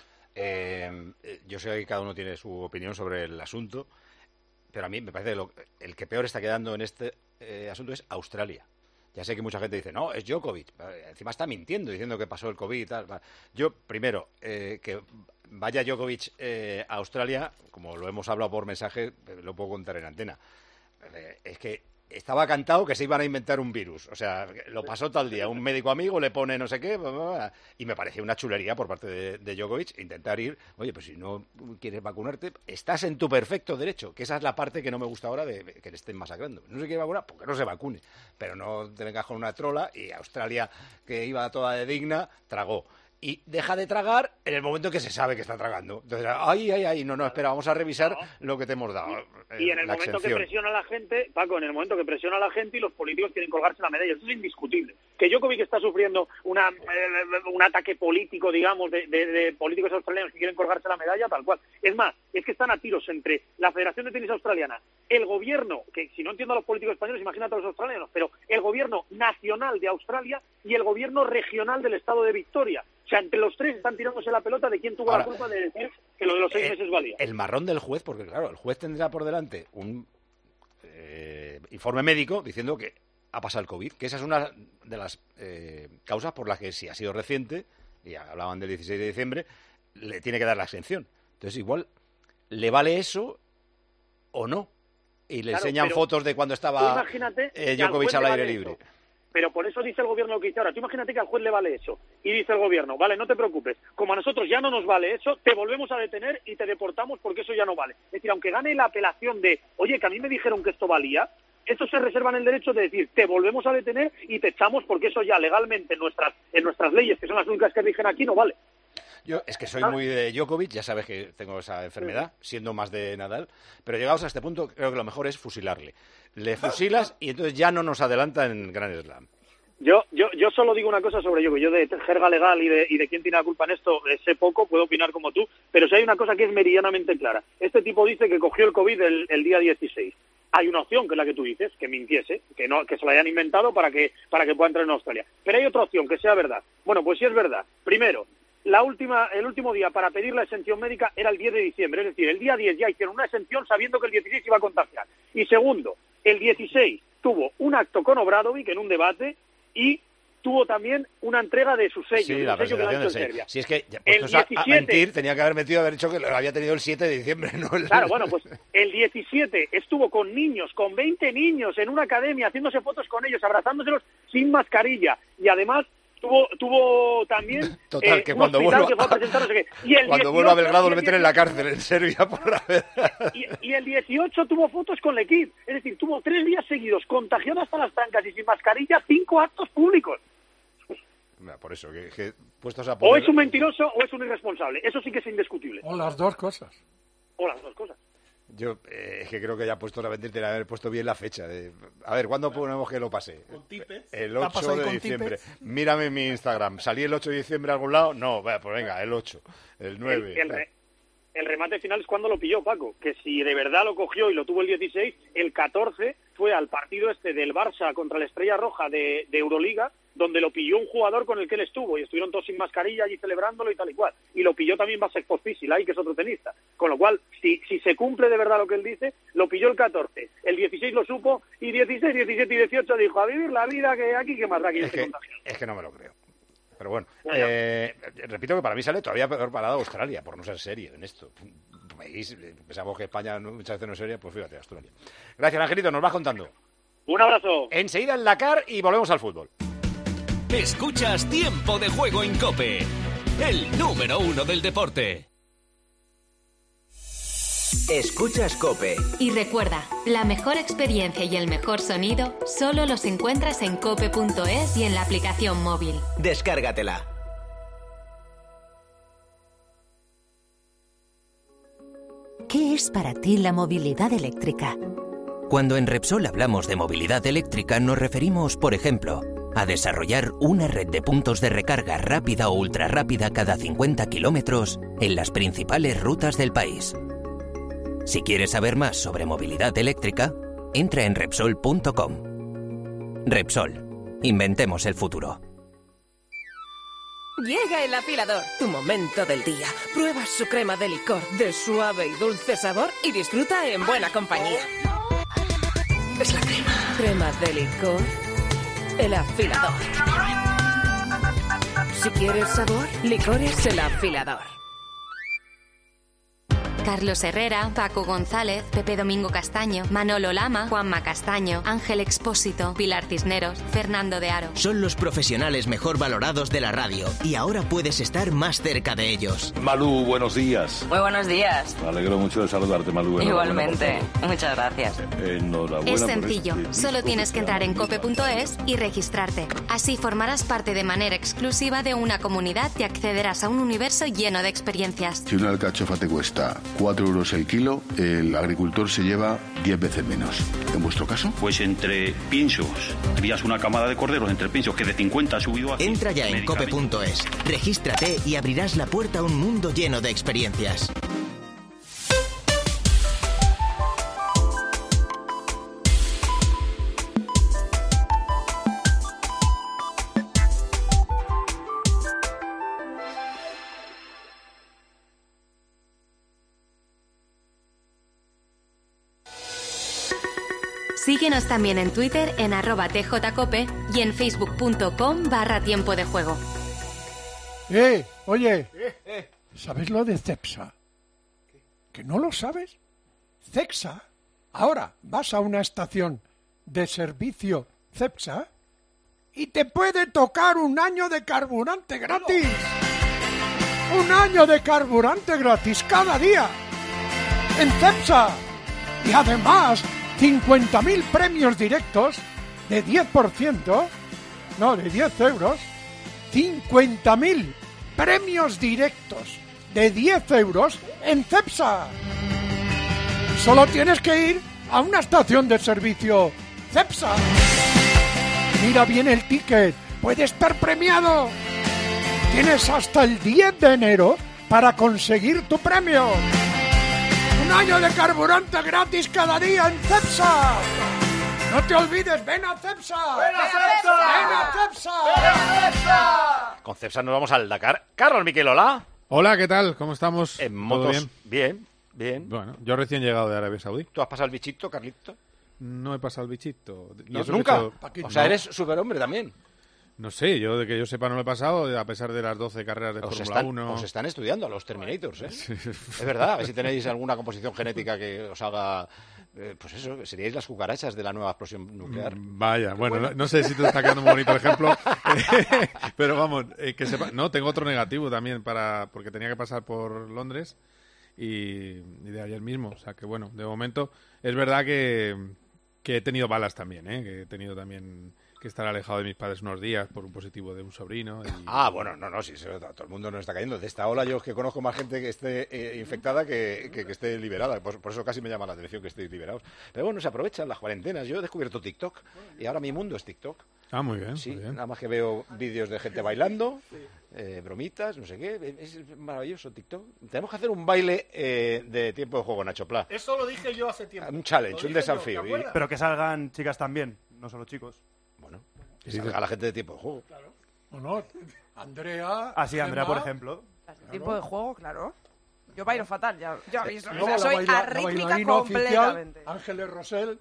Eh, yo sé que cada uno tiene su opinión sobre el asunto, pero a mí me parece que lo, el que peor está quedando en este eh, asunto es Australia. Ya sé que mucha gente dice, no, es Djokovic. Encima está mintiendo, diciendo que pasó el COVID y tal. Yo, primero, eh, que vaya Djokovic eh, a Australia, como lo hemos hablado por mensaje, lo puedo contar en antena. Eh, es que estaba cantado que se iban a inventar un virus. O sea, lo pasó tal día. Un médico amigo le pone no sé qué, y me parecía una chulería por parte de, de Djokovic intentar ir, oye, pues si no quieres vacunarte, estás en tu perfecto derecho, que esa es la parte que no me gusta ahora de que le estén masacrando. No se quiere vacunar, porque no se vacune. Pero no te vengas con una trola, y Australia, que iba toda de digna, tragó. y deja de tragar en el momento que se sabe que está tragando. Entonces, ay, ay, ay, no, no, espera, vamos a revisar no. lo que te hemos dado. Y en el la momento exención. que presiona a la gente, Paco, en el momento que presiona a la gente y los políticos quieren colgarse la medalla, eso es indiscutible. Que Djokovic está sufriendo una, eh, un ataque político, digamos, de, de, de políticos australianos que quieren colgarse la medalla, tal cual. Es más, es que están a tiros entre la Federación de Tenis Australiana, el gobierno, que si no entiendo a los políticos españoles, imagínate a los australianos, pero el gobierno nacional de Australia y el gobierno regional del estado de Victoria. O sea, entre los tres están tirándose la pelota de quién tuvo Ahora, la culpa de decir que lo de los seis el, meses valía. El marrón del juez, porque claro, el juez tendrá por delante un eh, informe médico diciendo que ha pasado el COVID, que esa es una de las eh, causas por las que, si ha sido reciente, y hablaban del dieciséis de diciembre, le tiene que dar la exención. Entonces, igual, ¿le vale eso o no? Y le claro, enseñan fotos de cuando estaba eh, Djokovic al aire libre. Eso. Pero por eso dice el gobierno lo que dice ahora. Tú imagínate que al juez le vale eso. Y dice el gobierno, vale, no te preocupes. Como a nosotros ya no nos vale eso, te volvemos a detener y te deportamos porque eso ya no vale. Es decir, aunque gane la apelación de, oye, que a mí me dijeron que esto valía, estos se reservan el derecho de decir, te volvemos a detener y te echamos porque eso ya legalmente en nuestras, en nuestras leyes, que son las únicas que rigen aquí, no vale. Yo es que soy muy de Djokovic, ya sabes que tengo esa enfermedad, siendo más de Nadal, pero llegados a este punto creo que lo mejor es fusilarle. Le fusilas y entonces ya no nos adelanta en Grand Slam. Yo, yo, yo solo digo una cosa sobre Djokovic. Yo de jerga legal y de, y de quién tiene la culpa en esto eh, sé poco, puedo opinar como tú, pero si hay una cosa que es meridianamente clara. Este tipo dice que cogió el COVID el, el día dieciséis. Hay una opción, que es la que tú dices, que mintiese, que no, que se la hayan inventado para que, para que pueda entrar en Australia. Pero hay otra opción, que sea verdad. Bueno, pues si es verdad. Primero, la última, el último día para pedir la exención médica era el diez de diciembre, es decir, el día diez ya hicieron una exención sabiendo que el dieciséis iba a contagiar. Y segundo, el dieciséis tuvo un acto con Obradovic en un debate y tuvo también una entrega de su sello, sí, de la sello que le han hecho en sello. Serbia. Si es que, ya, el diecisiete, a, a mentir, tenía que haber metido, haber dicho que lo había tenido el siete de diciembre, ¿no? El... Claro, bueno, pues el diecisiete estuvo con niños, con veinte niños en una academia, haciéndose fotos con ellos, abrazándoselos sin mascarilla, y además tuvo tuvo también Total, eh, que un cuando hospital vuelva, que fue a presentar, no sé qué. Y el cuando dieciocho, vuelva a Belgrado lo y el meten en la cárcel en Serbia por la verdad. Y, y el dieciocho tuvo fotos con el equipo, es decir, tuvo tres días seguidos, contagiado hasta las trancas y sin mascarilla, cinco actos públicos. Por eso, que, que puestos a poner... O es un mentiroso o es un irresponsable. Eso sí que es indiscutible. O las dos cosas. O las dos cosas. Yo eh, es que creo que ya puesto a mentir, tiene que haber puesto bien la fecha. De... A ver, ¿cuándo ponemos que lo pase? Con tipes. El ocho de diciembre. Mírame mi Instagram. ¿Salí el ocho de diciembre a algún lado? No, pues venga, el ocho. El nueve. El, el, re, el remate final es cuando lo pilló, Paco. Que si de verdad lo cogió y lo tuvo el dieciséis, el catorce fue al partido este del Barça contra la Estrella Roja de, de Euroliga, donde lo pilló un jugador con el que él estuvo y estuvieron todos sin mascarilla allí celebrándolo y tal y cual. Y lo pilló también Vasek Pospisil, que es otro tenista. Con lo cual, si, si se cumple de verdad lo que él dice, lo pilló el catorce. El dieciséis lo supo y dieciséis, diecisiete y dieciocho dijo, a vivir la vida que aquí que más da aquí. Es que, es que no me lo creo. Pero bueno, eh, repito que para mí sale todavía peor parada Australia, por no ser serio en esto. País, pensamos que España muchas veces no es seria, pues fíjate, Australia. Gracias, Angelito, nos vas contando. Un abrazo. Enseguida el Dakar y volvemos al fútbol. Escuchas Tiempo de Juego en COPE, el número uno del deporte. Escuchas COPE. Y recuerda, la mejor experiencia y el mejor sonido solo los encuentras en cope punto es y en la aplicación móvil. Descárgatela. ¿Qué es para ti la movilidad eléctrica? Cuando en Repsol hablamos de movilidad eléctrica nos referimos, por ejemplo, a desarrollar una red de puntos de recarga rápida o ultrarrápida cada cincuenta kilómetros en las principales rutas del país. Si quieres saber más sobre movilidad eléctrica, entra en Repsol punto com. Repsol. Inventemos el futuro. Llega el afilador, tu momento del día. Pruebas su crema de licor de suave y dulce sabor y disfruta en buena compañía. Es la crema. Crema de licor. El afilador. Si quieres sabor, licor es el afilador. Carlos Herrera, Paco González, Pepe Domingo Castaño, Manolo Lama, Juanma Castaño, Ángel Expósito, Pilar Cisneros, Fernando de Aro. Son los profesionales mejor valorados de la radio y ahora puedes estar más cerca de ellos. Malú, buenos días. Muy buenos días. Me alegro mucho de saludarte, Malú. Igualmente. Muchas gracias. Enhorabuena. Es sencillo. Solo tienes que entrar en cope punto es y registrarte. Así formarás parte de manera exclusiva de una comunidad y accederás a un universo lleno de experiencias. Si una alcachofa te cuesta cuatro euros el kilo, el agricultor se lleva diez veces menos. ¿En vuestro caso? Pues entre pinchos, crías una camada de corderos entre pinchos que de cincuenta ha subido a... Entra ya en cope punto es, regístrate y abrirás la puerta a un mundo lleno de experiencias. Síguenos también en Twitter en arroba tjcope y en facebook.com barra tiempo de juego. Eh, oye, ¿sabes lo de Cepsa? ¿Que no lo sabes? Cepsa. Ahora vas a una estación de servicio Cepsa y te puede tocar un año de carburante gratis. Un año de carburante gratis cada día en Cepsa. Y además cincuenta mil premios directos de diez por ciento, no, de diez euros, cincuenta mil premios directos de diez euros en Cepsa. Solo tienes que ir a una estación de servicio Cepsa. Mira bien el ticket, puede estar premiado. Tienes hasta el diez de enero para conseguir tu premio. Un año de carburante gratis cada día en Cepsa. No te olvides, ven a Cepsa. ¡Ven a Cepsa! ¡Ven a Cepsa! ¡Ven a Cepsa! Con Cepsa nos vamos al Dakar. Carlos Miquel, hola. Hola, ¿qué tal? ¿Cómo estamos? En ¿Todo motos, bien? bien, bien. Bueno, yo recién llegado de Arabia Saudí. ¿Tú has pasado el bichito, Carlito? No he pasado el bichito. ¿No? eso ¿Nunca? que todo- O sea, No. eres superhombre también. No sé, yo de que yo sepa no lo he pasado, a pesar de las doce carreras de Os Fórmula están, uno. os están estudiando a los Terminators, ¿eh? Es verdad, a ver si tenéis alguna composición genética que os haga... eh, pues eso, seríais las cucarachas de la nueva explosión nuclear. Vaya, bueno, no, no sé si te está quedando muy bonito el ejemplo, pero vamos, eh, que sepa... No, tengo otro negativo también, para porque tenía que pasar por Londres y, y de ayer mismo, o sea que bueno, de momento es verdad que, que he tenido balas también, ¿eh? Que he tenido también... que estar alejado de mis padres unos días por un positivo de un sobrino. Y... Ah, bueno, no, no, sí, sí, todo el mundo nos está cayendo. De esta ola yo es que conozco más gente que esté eh, infectada que, que, que esté liberada. Por, por eso casi me llama la atención que estéis liberados. Pero bueno, se aprovechan las cuarentenas. Yo he descubierto TikTok y ahora mi mundo es TikTok. Ah, muy bien. Sí, muy bien. nada más que veo vídeos de gente bailando, eh, bromitas, no sé qué. Es maravilloso TikTok. Tenemos que hacer un baile eh, de tiempo de juego, Nacho Pla. Eso lo dije yo hace tiempo. Un challenge, Lo un dije desafío. yo, ¿te Y- acuerdas? Pero que salgan chicas también, no solo chicos. Bueno, que salga la gente de tiempo de juego. ¿O no? Andrea... Ah, sí, Andrea, Gemma. por ejemplo. Tiempo de juego, claro. Yo bailo fatal, ya, ya habéis visto. Luego O sea, la soy baila- la arrítmica bailarina oficial, completamente. Ángeles Rosell.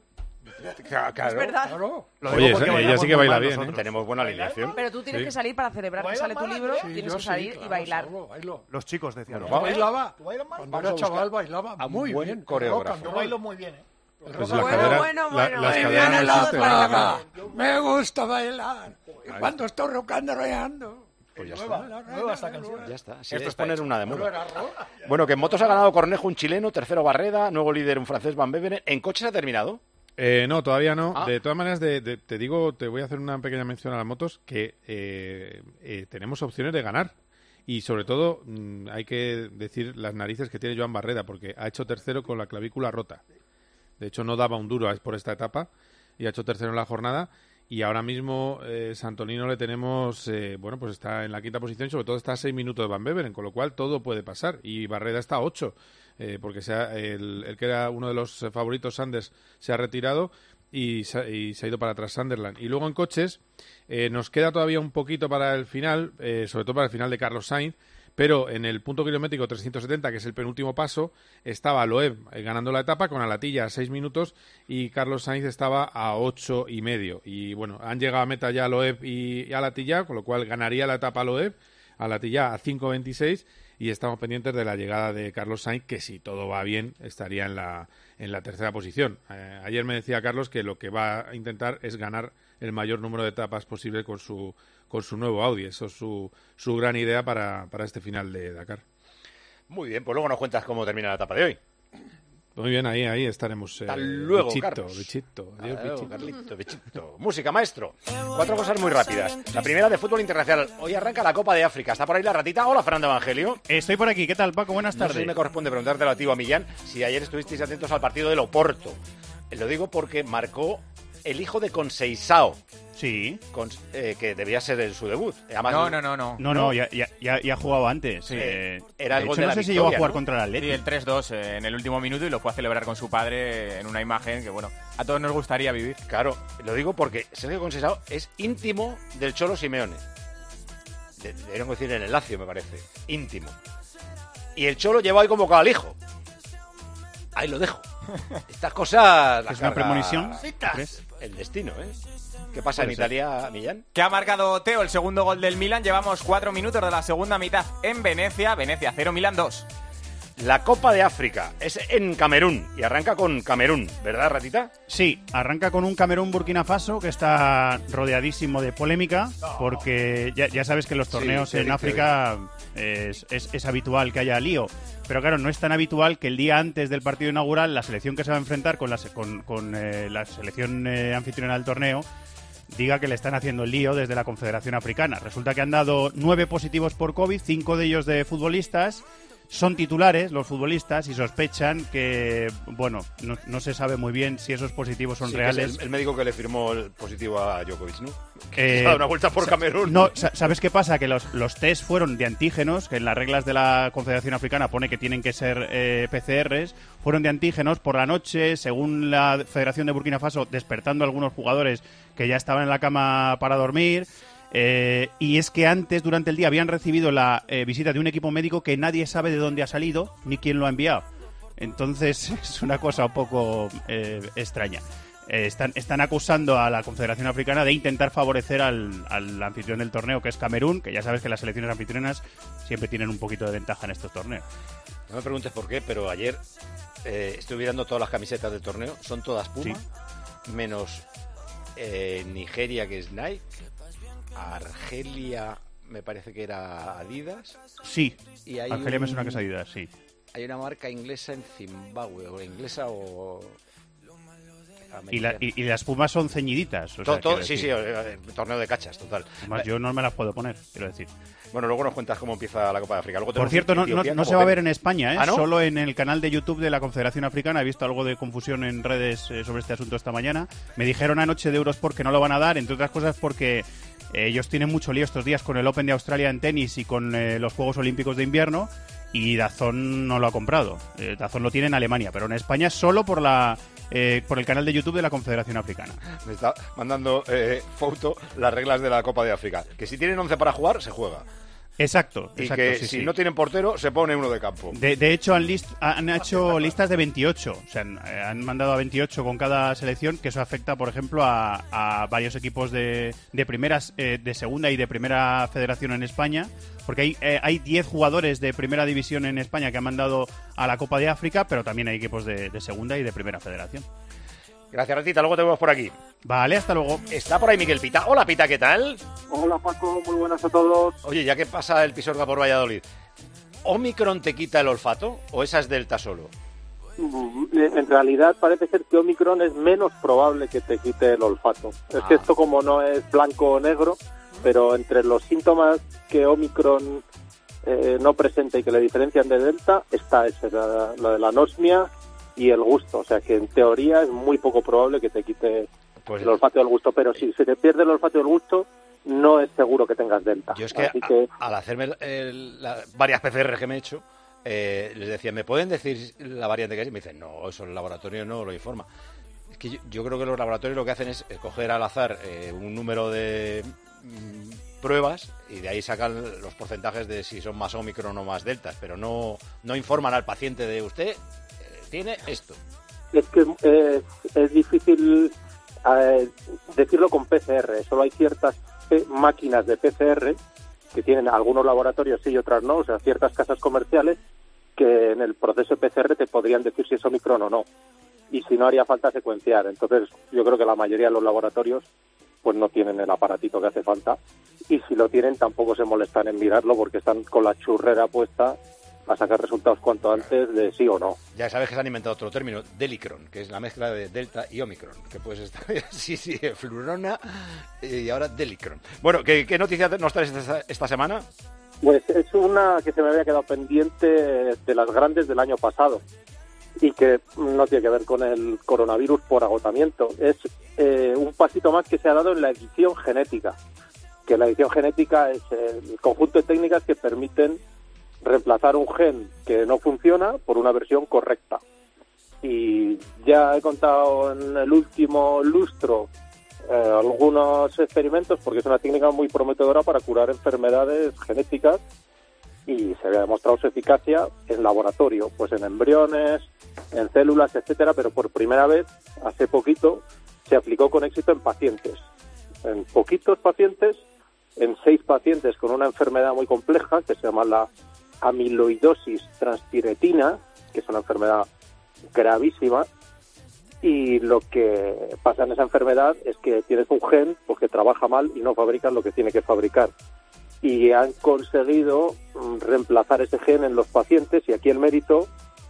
Claro. Es verdad. Claro. Oye, esa- ella sí que baila bien, ¿eh? Tenemos buena alineación. Pero tú tienes Sí. que salir para celebrar que sale tu libro, Sí, tienes yo que sí, salir y claro, bailar. salgo, bailo. Los chicos decían. Bueno, Yo vamos. bailaba, ¿Tú bailas mal? cuando Vamos a era buscar chaval bailaba a un muy buen bien. coreógrafo. rock and Yo roll. bailo muy bien, ¿eh? El Pues rock la and cadera- roll. bueno, la- bueno, las muy caderas bien, no los existen. bailaban. Me gusta bailar. Y cuando estoy rock and rollando. Pues ya Nueva, está. nueva esta canción. Ya está. Si Esto es está poner hecho. una de ¿No moda. era rock? Bueno, que en motos ha ganado Cornejo, un chileno, tercero Barreda, nuevo líder un francés Van Beveren. ¿En coches ha terminado? Eh, no, todavía no. Ah. De todas maneras, de- de- te digo, te voy a hacer una pequeña mención a las motos, que eh, eh, tenemos opciones de ganar. Y sobre todo, mm, hay que decir las narices que tiene Joan Barreda, porque ha hecho tercero con la clavícula rota. De hecho, no daba un duro por esta etapa y ha hecho tercero en la jornada. Y ahora mismo eh, Santolino le tenemos, eh, bueno, pues está en la quinta posición y sobre todo está a seis minutos de Van Beveren, con lo cual todo puede pasar. Y Barreda está a ocho, eh, porque se ha- el, el que era uno de los eh, favoritos, Sanders, se ha retirado y se, ha- y se ha ido para atrás Sunderland. Y luego en coches eh, nos queda todavía un poquito para el final, eh, sobre todo para el final de Carlos Sainz, pero en el punto kilométrico trescientos setenta, que es el penúltimo paso, estaba Loeb eh, ganando la etapa con Alatilla a seis minutos y Carlos Sainz estaba a ocho y medio. Y bueno, han llegado a meta ya Loeb y, y Alatilla, con lo cual ganaría la etapa Loeb, Alatilla a cinco veintiséis y estamos pendientes de la llegada de Carlos Sainz, que si todo va bien estaría en la, en la tercera posición. Eh, ayer me decía Carlos que lo que va a intentar es ganar el mayor número de etapas posible con su, con su nuevo Audi. Eso es su, su gran idea para, para este final de Dakar. Muy bien, pues luego nos cuentas cómo termina la etapa de hoy. Muy bien, ahí ahí estaremos. Hasta eh, luego, bichito, Carlos. Bichito, adiós, Adiós, bichito. Carlito, bichito. Música, maestro. Cuatro cosas muy rápidas. La primera de fútbol internacional. Hoy arranca la Copa de África. ¿Está por ahí la ratita? Hola, Fernando Evangelio. Estoy por aquí. ¿Qué tal, Paco? Buenas tardes. No sé si me corresponde preguntarte a ti o a Millán si ayer estuvisteis atentos al partido del Oporto. Lo digo porque marcó el hijo de Conceição. Sí. Con, eh, que debía ser en su debut. Además, no, no, no, no. No, no, ya, ya, ya ha jugado antes. Sí. Eh, Era el de gol hecho, de no la sé victoria, si llegó a jugar ¿no? contra el Atlético. Sí, el tres dos eh, en el último minuto y lo fue a celebrar con su padre en una imagen que, bueno, a todos nos gustaría vivir. Claro, lo digo porque Sergio Conceição es íntimo del Cholo Simeone. De, deberían decir en el Lazio, me parece. Íntimo. Y el Cholo lleva hoy convocado al hijo. Ahí lo dejo. Estas cosas... ¿Es una premonición? El destino, ¿eh? ¿Qué pasa Puede en ser. Italia, Millán? Que ha marcado Teo el segundo gol del Milan. Llevamos cuatro minutos de la segunda mitad en Venecia. Venecia cero, Milan dos. La Copa de África es en Camerún y arranca con Camerún, ¿verdad, Ratita? Sí, arranca con un Camerún-Burkina Faso que está rodeadísimo de polémica porque ya, ya sabes que en los torneos Sí, en sí, África es, es, es habitual que haya lío. Pero claro, no es tan habitual que el día antes del partido inaugural la selección que se va a enfrentar con la, con, con, eh, la selección eh, anfitriona del torneo diga que le están haciendo el lío desde la Confederación Africana. Resulta que han dado nueve positivos por COVID, cinco de ellos de futbolistas. Son titulares los futbolistas y sospechan que, bueno, no, no se sabe muy bien si esos positivos son Sí, reales. Que es el, el médico que le firmó el positivo a Djokovic, ¿no? Que Eh, se ha dado una vuelta por Camerún. No, ¿sabes qué pasa? Que los, los test fueron de antígenos, que en las reglas de la Confederación Africana pone que tienen que ser eh, P C Rs, fueron de antígenos por la noche, según la Federación de Burkina Faso, despertando a algunos jugadores que ya estaban en la cama para dormir. Eh, y es que antes, durante el día, habían recibido la eh, visita de un equipo médico que nadie sabe de dónde ha salido ni quién lo ha enviado. Entonces es una cosa un poco eh, extraña. Eh, están, están acusando a la Confederación Africana de intentar favorecer al, al anfitrión del torneo, que es Camerún, que ya sabes que las selecciones anfitrionas siempre tienen un poquito de ventaja en estos torneos. No me preguntes por qué, pero ayer eh, estuve mirando todas las camisetas del torneo, son todas Puma, sí. menos eh, Nigeria, que es Nike, Argelia me parece que era Adidas. Sí, y hay Argelia un... me suena que es Adidas, sí. Hay una marca inglesa en Zimbabue, o inglesa o... Y, la, y, y las Pumas son ceñiditas. O todo, sea, todo, sí, sí, eh, torneo de cachas, total. Además, yo no me las puedo poner, quiero decir. Bueno, luego nos cuentas cómo empieza la Copa de África. Luego Por cierto, no, no, no se va a ver en España, ¿eh? ¿Ah, no? Solo en el canal de YouTube de la Confederación Africana. He visto algo de confusión en redes eh, sobre este asunto esta mañana. Me dijeron anoche de Eurosport que no lo van a dar, entre otras cosas porque eh, ellos tienen mucho lío estos días con el Open de Australia en tenis y con eh, los Juegos Olímpicos de Invierno. Y DAZN no lo ha comprado. Eh, DAZN lo tiene en Alemania, pero en España solo por la eh, por el canal de YouTube de la Confederación Africana. Me está mandando eh, foto las reglas de la Copa de África. Que si tienen once para jugar, se juega. Exacto, Y exacto, que sí, si sí. no tienen portero, se pone uno de campo. De, de hecho, han, list, han hecho listas de veintiocho. O sea, han, han mandado a veintiocho con cada selección, que eso afecta, por ejemplo, a, a varios equipos de, de primeras, eh, de segunda y de primera federación en España. Porque hay eh, hay diez jugadores de primera división en España que han mandado a la Copa de África, pero también hay equipos de, de segunda y de primera federación. Gracias, Ratita. Luego te vemos por aquí. Vale, hasta luego. Está por ahí Miguel Pita. Hola, Pita, ¿qué tal? Hola, Paco. Muy buenas a todos. Oye, ya que pasa el Pisuerga por Valladolid, ¿Omicron te quita el olfato o esa es Delta solo? En realidad parece ser que Omicron es menos probable que te quite el olfato. Es Ah. que esto como no es blanco o negro, pero entre los síntomas que Omicron eh, no presenta y que le diferencian de Delta, está ese, la, la de la anosmia y el gusto. O sea que en teoría es muy poco probable que te quite Pues- el olfato y el gusto. Pero si se te pierde el olfato y el gusto, no es seguro que tengas Delta. Yo es que, Así a- que al hacerme el- el- la- varias P C R que me he hecho, eh, les decía, ¿me pueden decir la variante que es? Y me dicen, no, eso el laboratorio no lo informa. Es que yo, yo creo que los laboratorios lo que hacen es escoger al azar eh, un número de mm, pruebas y de ahí sacan los porcentajes de si son más Omicron o más Deltas, pero no, no informan al paciente de usted eh, tiene esto. es que eh, es difícil eh, decirlo con P C R. Solo hay ciertas eh, máquinas de P C R que tienen algunos laboratorios sí y otras no, o sea, ciertas casas comerciales que en el proceso P C R te podrían decir si es Omicron o no. Y si no, haría falta secuenciar. Entonces, yo creo que la mayoría de los laboratorios pues no tienen el aparatito que hace falta. Y si lo tienen, tampoco se molestan en mirarlo porque están con la churrera puesta a sacar resultados cuanto antes de sí o no. Ya sabes que se han inventado otro término, Delicron, que es la mezcla de Delta y Omicron, que puedes estar, sí, sí, Flurona y ahora Delicron. Bueno, ¿qué, qué noticias nos traes esta, esta semana? Pues es una que se me había quedado pendiente de las grandes del año pasado y que no tiene que ver con el coronavirus por agotamiento. Es eh, un pasito más que se ha dado en la edición genética, que la edición genética es el conjunto de técnicas que permiten reemplazar un gen que no funciona por una versión correcta. Y ya he contado en el último lustro eh, algunos experimentos porque es una técnica muy prometedora para curar enfermedades genéticas y se había demostrado su eficacia en laboratorio, pues en embriones, en células, etcétera, pero por primera vez, hace poquito, se aplicó con éxito en pacientes. En poquitos pacientes, en seis pacientes con una enfermedad muy compleja que se llama la amiloidosis transtiretina, que es una enfermedad gravísima, y lo que pasa en esa enfermedad es que tienes un gen pues, que trabaja mal y no fabrica lo que tiene que fabricar. Y han conseguido reemplazar ese gen en los pacientes, y aquí el mérito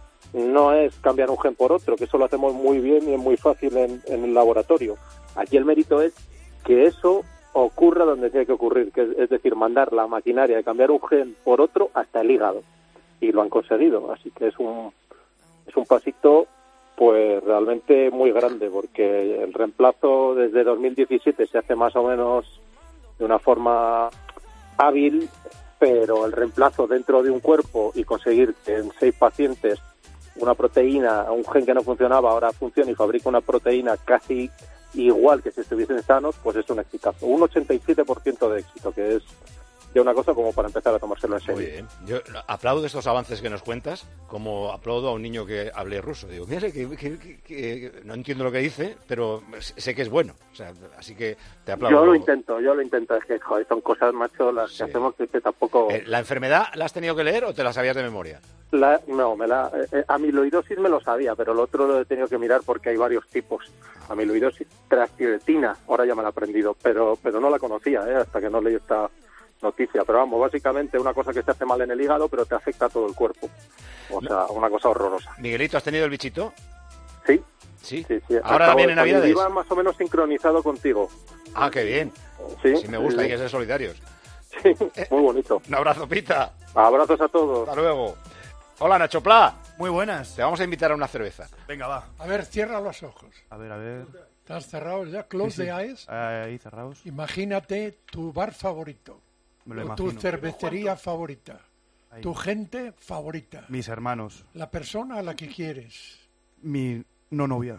no es cambiar un gen por otro, que eso lo hacemos muy bien y es muy fácil en, en el laboratorio. Aquí el mérito es que eso ocurra donde tiene que ocurrir, que es, es decir, mandar la maquinaria de cambiar un gen por otro hasta el hígado, y lo han conseguido, así que es un es un pasito pues realmente muy grande, porque el reemplazo desde dos mil diecisiete se hace más o menos de una forma hábil, pero el reemplazo dentro de un cuerpo y conseguir que en seis pacientes una proteína, un gen que no funcionaba ahora funciona y fabrica una proteína casi igual que si estuviesen sanos, pues es un exitazo. Un ochenta y siete por ciento de éxito, que es ya una cosa como para empezar a tomárselo en serio. Muy bien. Yo aplaudo estos avances que nos cuentas, como aplaudo a un niño que hable ruso. Digo, mira, que, que, que, que no entiendo lo que dice, pero sé que es bueno. O sea, así que te aplaudo. Yo lo intento, yo lo intento. Es que, joder, son cosas, macho, las sí. que hacemos que, que tampoco... Eh, ¿La enfermedad la has tenido que leer o te la sabías de memoria? La, no, me la, eh, amiloidosis me lo sabía, pero lo otro lo he tenido que mirar porque hay varios tipos. Amiloidosis transtiretina, ahora ya me la he aprendido, pero pero no la conocía eh, hasta que no leí esta noticia. Pero vamos, básicamente una cosa que se hace mal en el hígado, pero te afecta a todo el cuerpo. O sea, una cosa horrorosa. Miguelito, ¿has tenido el bichito? Sí. ¿Sí? Sí, sí. ¿Ahora también en Navidades? Iba más o menos sincronizado contigo. Ah, qué bien. Sí. Sí me gusta, sí. Hay que ser solidarios. Sí, muy bonito. Un abrazo, Pita. Abrazos a todos. Hasta luego. Hola, Nacho Pla. Muy buenas. Te vamos a invitar a una cerveza. Venga, va. A ver, cierra los ojos. A ver, a ver. ¿Estás cerrado ya? Close sí, sí. the eyes. Ahí, cerrados. Imagínate tu bar favorito. Me lo o imagino. tu cervecería favorita. Ahí. Tu gente favorita. Mis hermanos. La persona a la que quieres. Mi no novia.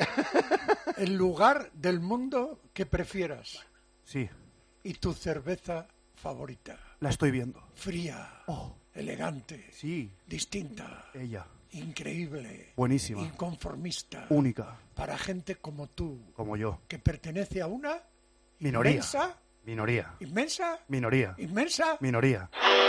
El lugar del mundo que prefieras. Sí. Y tu cerveza favorita. La estoy viendo. Fría. Oh. Elegante. Sí. Distinta. Ella. Increíble. Buenísima. Inconformista. Única. Para gente como tú. Como yo. Que pertenece a una minoría. Inmensa. Minoría. Inmensa. Minoría. Inmensa. Minoría.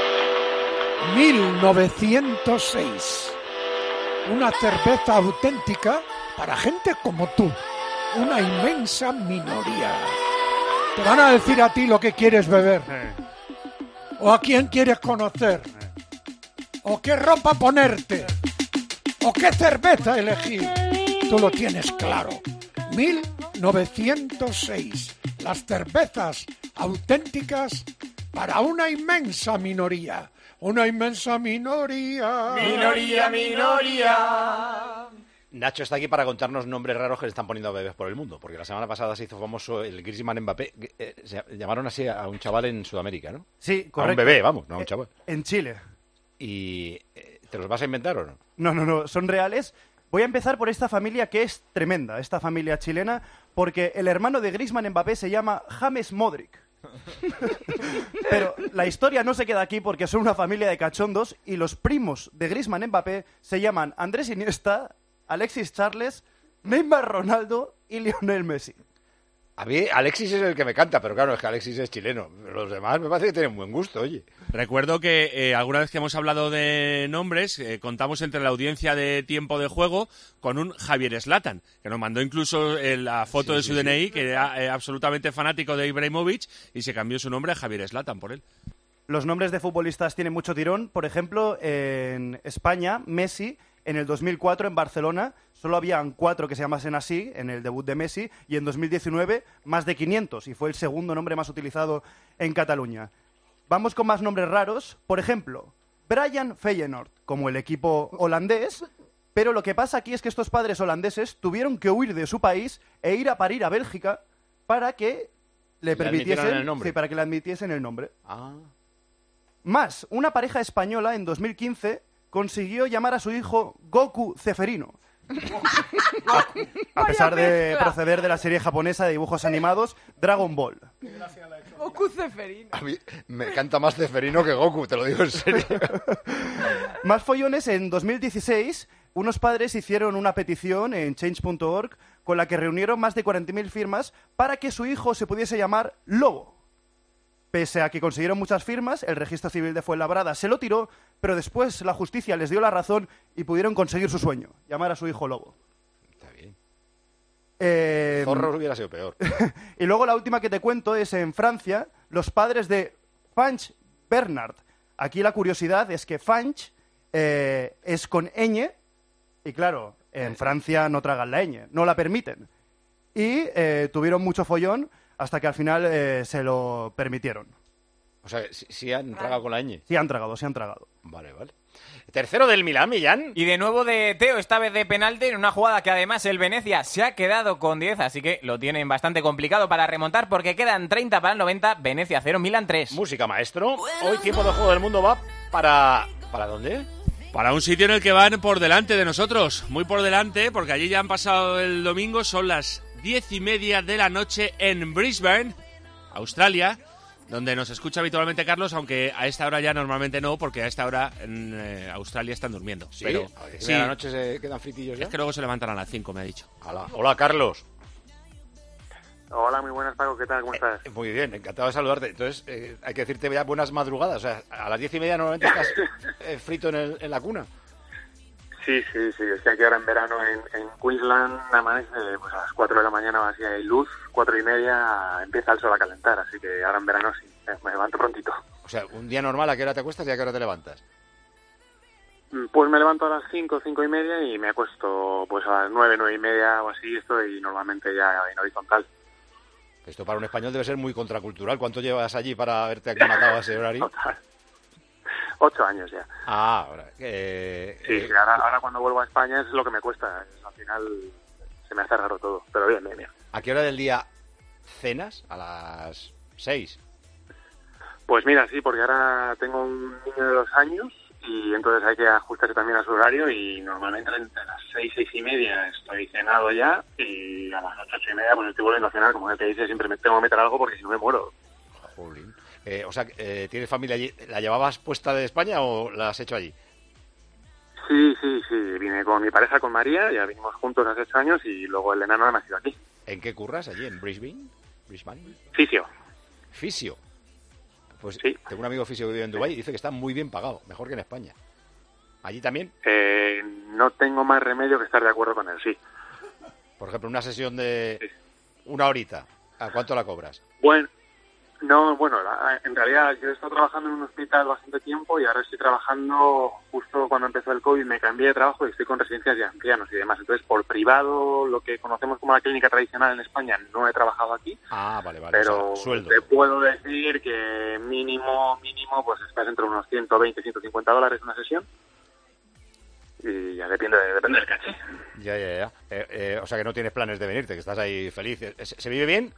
mil novecientos seis. Una cerveza auténtica para gente como tú. Una inmensa minoría. Te van a decir a ti lo que quieres beber. Eh. O a quién quieres conocer. O qué ropa ponerte. O qué cerveza elegir. Tú lo tienes claro. mil novecientos seis. Las cervezas auténticas para una inmensa minoría. Una inmensa minoría. Minoría, minoría. Nacho está aquí para contarnos nombres raros que le están poniendo a bebés por el mundo, porque la semana pasada se hizo famoso el Griezmann Mbappé. Eh, se llamaron así a un chaval en Sudamérica, ¿no? Sí, correcto. A un bebé, vamos, no a un chaval. En Chile. ¿Y eh, te los vas a inventar o no? No, no, no, son reales. Voy a empezar por esta familia que es tremenda, esta familia chilena, porque el hermano de Griezmann Mbappé se llama James Modric. Pero la historia no se queda aquí porque son una familia de cachondos y los primos de Griezmann Mbappé se llaman Andrés Iniesta, Alexis Charles, Neymar Ronaldo y Lionel Messi. A mí Alexis es el que me canta, pero claro, es que Alexis es chileno. Los demás me parece que tienen buen gusto, oye. Recuerdo que eh, alguna vez que hemos hablado de nombres, eh, contamos entre la audiencia de Tiempo de Juego con un Javier Zlatan, que nos mandó incluso eh, la foto Sí, de sí, su sí. D N I, que era eh, absolutamente fanático de Ibrahimovic, y se cambió su nombre a Javier Zlatan por él. Los nombres de futbolistas tienen mucho tirón. Por ejemplo, en España, Messi, en el dos mil cuatro en Barcelona, solo habían cuatro que se llamasen así, en el debut de Messi, y en dos mil diecinueve más de quinientos, y fue el segundo nombre más utilizado en Cataluña. Vamos con más nombres raros. Por ejemplo, Brian Feyenoord, como el equipo holandés, pero lo que pasa aquí es que estos padres holandeses tuvieron que huir de su país e ir a parir a Bélgica para que le Le permitiesen, admitieran el nombre. sí, para que le admitiesen el nombre. Ah. Más, una pareja española en dos mil quince consiguió llamar a su hijo Goku Ceferino. A pesar de mezcla. proceder de la serie japonesa de dibujos animados Dragon Ball. Goku Ceferino. A mí me canta más Ceferino que Goku, te lo digo en serio. Más follones, en dos mil dieciséis, unos padres hicieron una petición en change punto org con la que reunieron más de cuarenta mil firmas para que su hijo se pudiese llamar Lobo. Pese a que consiguieron muchas firmas, el registro civil de Fuenlabrada se lo tiró, pero después la justicia les dio la razón y pudieron conseguir su sueño, llamar a su hijo Lobo. Está bien. Eh, Zorro hubiera sido peor. Y luego la última que te cuento es en Francia, los padres de Fanch Bernard. Aquí la curiosidad es que Fanch eh, es con ñ, y claro, en Francia no tragan la ñ, no la permiten. Y eh, tuvieron mucho follón hasta que al final eh, se lo permitieron. O sea, sí, sí han tragado con la ñ. Sí han tragado, sí han tragado. Vale, vale. Tercero del Milán, Millán. Y de nuevo de Teo, esta vez de penalti, en una jugada que además el Venecia se ha quedado con diez, así que lo tienen bastante complicado para remontar porque quedan treinta para el noventa, Venecia cero, Milán tres. Música, maestro. Hoy Tiempo de Juego del Mundo va para... ¿Para dónde? Para un sitio en el que van por delante de nosotros, muy por delante, porque allí ya han pasado el domingo, son las diez y media de la noche en Brisbane, Australia, donde nos escucha habitualmente Carlos, aunque a esta hora ya normalmente no, porque a esta hora en eh, Australia están durmiendo. Sí, Pero, a las diez y sí, media de la noche se quedan fritillos ya. es que luego se levantan a las cinco, me ha dicho. Hola, hola Carlos. Hola, muy buenas, Paco. ¿Qué tal? ¿Cómo estás? Eh, muy bien, encantado de saludarte. Entonces, eh, hay que decirte ya buenas madrugadas. O sea, a las diez y media normalmente estás eh, frito en, el, en la cuna. Sí, sí, sí. Es que aquí ahora en verano en, en Queensland amanece pues a las cuatro de la mañana, así hay luz, cuatro y media empieza el sol a calentar. Así que ahora en verano sí, eh, me levanto prontito. O sea, un día normal, ¿a qué hora te acuestas y a qué hora te levantas? Pues me levanto a las cinco, cinco y media y me acuesto pues a las nueve, nueve y media o así. Estoy normalmente ya en horizontal. Esto para un español debe ser muy contracultural. ¿Cuánto llevas allí para haberte aclimatado a ese horario? Ocho años ya. Ah, ahora. Eh, Sí, eh, sí, ahora, ahora cuando vuelvo a España es lo que me cuesta. Es, al final se me hace raro todo, pero bien, bien, bien. ¿A qué hora del día cenas? A las seis. Pues mira, sí, porque ahora tengo un niño de dos años y entonces hay que ajustarse también a su horario y normalmente entre las seis, seis y media estoy cenado ya y a las ocho, ocho y media pues estoy volviendo a cenar. Como el que dice, siempre me tengo que meter algo porque si no me muero. Jolín. Eh, o sea, eh, ¿tienes familia allí? ¿La llevabas puesta de España o la has hecho allí? Sí, sí, sí, vine con mi pareja, con María, ya vinimos juntos hace ocho años y luego el enano ha nacido aquí. ¿En qué curras allí? ¿En Brisbane? ¿Brisbane? Fisio. Fisio. Pues tengo un amigo fisio que vive en Dubái y dice que está muy bien pagado, mejor que en España. ¿Allí también? Eh, no tengo más remedio que estar de acuerdo con él, sí. Por ejemplo, una sesión de una horita, ¿a cuánto la cobras? Bueno, no, bueno, la- en realidad yo he estado trabajando en un hospital bastante tiempo y ahora estoy trabajando, justo cuando empezó el COVID me cambié de trabajo y estoy con residencias de ancianos y demás. Entonces, por privado, lo que conocemos como la clínica tradicional en España, no he trabajado aquí. Ah, vale, vale. Pero o sea, sueldo. te puedo decir que mínimo, mínimo, pues estás entre unos ciento veinte, ciento cincuenta dólares una sesión. Y ya depende, depende del caché. Ya, ya, ya. Eh, eh, o sea que no tienes planes de venirte, que estás ahí feliz. Eh, ¿Se, se vive bien?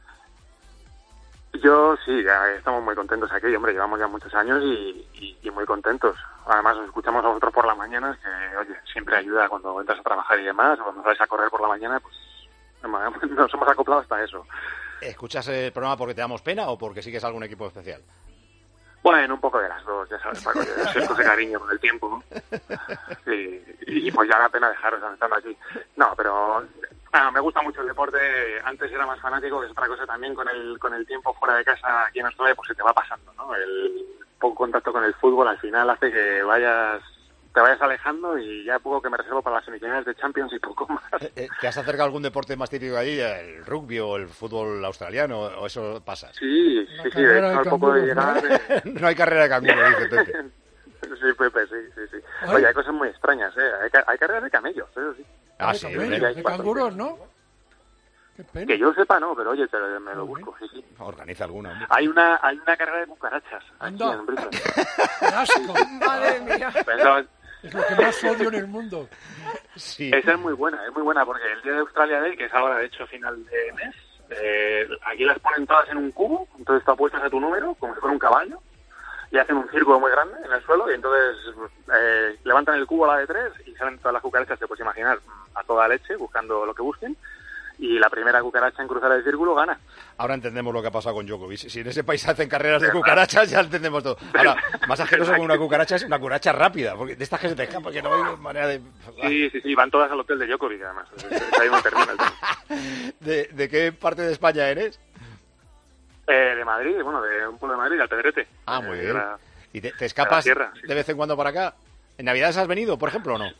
Yo sí, ya estamos muy contentos aquí, hombre, llevamos ya muchos años y, y, y muy contentos. Además, os escuchamos a vosotros por la mañana, que, oye, siempre ayuda cuando entras a trabajar y demás, o cuando vais a correr por la mañana, pues nos hemos acoplado hasta eso. ¿Escuchas el programa porque te damos pena o porque sigues algún equipo especial? Bueno, un poco de las dos, ya sabes, Paco, yo se coge cariño con el tiempo, ¿no? Y, y pues ya da pena dejaros estando aquí. No, pero Ah, me gusta mucho el deporte. Antes era más fanático, que es otra cosa también. Con el con el tiempo fuera de casa aquí en Australia, pues se te va pasando, ¿no? El poco contacto con el fútbol al final hace que vayas te vayas alejando y ya poco que me reservo para las semifinales de Champions y poco más. Eh, ¿Te has acercado a algún deporte más típico allí? ¿El rugby o el fútbol australiano? ¿O eso pasa? Sí, sí, sí. De hecho, al poco de llegar... De... No hay carrera de canguro, dice Pepe. Sí, Pepe, sí, sí, sí. Oye, hay cosas muy extrañas, ¿eh? Hay, hay carreras de camellos, eso sí. Ah, de sí. camellos, de canguros, ¿no? Qué pena. Que yo sepa, no, pero oye, te, me lo busco, sí, sí. Organiza alguna. Hombre. Hay una hay una carrera de cucarachas. Anda. Aquí en Brisbane. ¡Qué asco! Madre mía. Pensaba... Es lo que más odio en el mundo. Sí. Esa es muy buena, es muy buena, porque el día de Australia Day, que es ahora, de hecho, final de mes, eh, aquí las ponen todas en un cubo, entonces tú apuestas a tu número, como si fuera un caballo, y hacen un círculo muy grande en el suelo, y entonces eh, levantan el cubo a la de tres, y salen todas las cucarachas, te puedes imaginar, a toda leche, buscando lo que busquen, y la primera cucaracha en cruzar el círculo gana. Ahora entendemos lo que ha pasado con Djokovic. Si en ese país hacen carreras de cucarachas, ya entendemos todo. Ahora, más asqueroso que una cucaracha es una cucaracha rápida, porque de estas que se te escapa, que no hay manera de... Sí, sí, sí, van todas al hotel de Djokovic, además. Ahí no termina el tema. ¿De, ¿De qué parte de España eres? Eh, de Madrid, bueno, de un pueblo de Madrid, de Alpedrete. Ah, muy eh, bien. La, ¿Y te, te escapas tierra, sí. de vez en cuando para acá? ¿En Navidades has venido, por ejemplo, o no?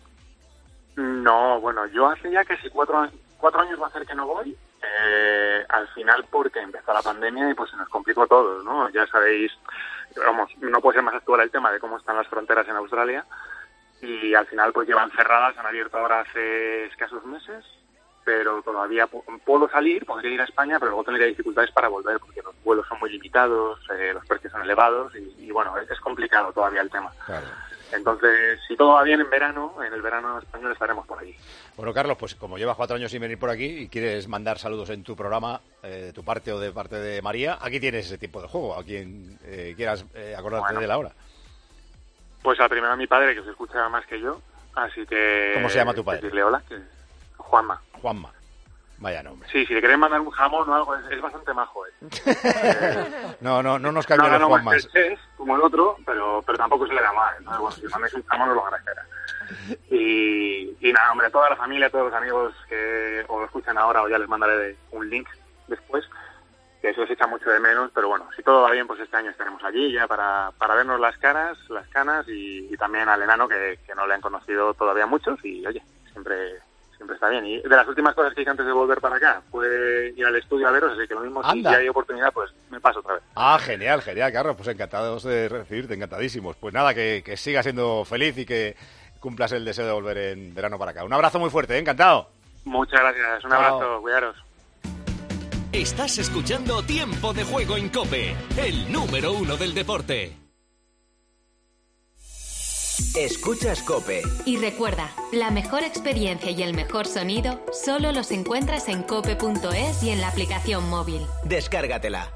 No, bueno, yo hace ya casi cuatro años, cuatro años va a ser que no voy. Eh, al final porque empezó la pandemia y pues se nos complicó todo, ¿no? Ya sabéis, vamos, no puede ser más actual el tema de cómo están las fronteras en Australia y al final pues llevan cerradas, han abierto ahora hace escasos meses, pero todavía puedo salir, podría ir a España, pero luego tendría dificultades para volver porque los vuelos son muy limitados, eh, los precios son elevados y, y bueno, es, es complicado todavía el tema. Claro. Entonces, si todo va bien en verano, en el verano español estaremos por allí. Bueno, Carlos, pues como llevas cuatro años sin venir por aquí y quieres mandar saludos en tu programa, eh, de tu parte o de parte de María, aquí tienes ese tipo de juego, a quien eh, quieras eh, acordarte Bueno. de la hora. Pues al primero a mi padre, que se escucha más que yo, así que... ¿Cómo se llama tu padre? Decirle hola, que... Juanma. Juanma. Vaya nombre. Sí, si le queréis mandar un jamón o algo, es, es bastante majo, ¿eh? eh no, no, no nos cambian no, no, los no, Juanmas. Es como el otro, pero, pero tampoco se le da mal. Entonces, bueno, si mandáis un jamón, os lo agradecerá. Y, y nada, hombre, a toda la familia, a todos los amigos que o lo escuchan ahora o ya les mandaré un link después, que eso se echa mucho de menos, pero bueno, si todo va bien, pues este año estaremos allí ya para, para vernos las caras, las canas y, y también al enano que, que no le han conocido todavía muchos y, oye, siempre... siempre está bien. Y de las últimas cosas que hice antes de volver para acá fue ir al estudio a veros, así que lo mismo, si, si hay oportunidad, pues me paso otra vez. Ah, genial, genial, Carlos. Pues encantados de recibirte, encantadísimos. Pues nada, que, que sigas siendo feliz y que cumplas el deseo de volver en verano para acá. Un abrazo muy fuerte, ¿eh? Encantado. Muchas gracias, un Chao. abrazo, cuidaros. Estás escuchando Tiempo de Juego en COPE, el número uno del deporte. Escuchas COPE. Y recuerda, la mejor experiencia y el mejor sonido solo los encuentras en cope punto es y en la aplicación móvil. Descárgatela.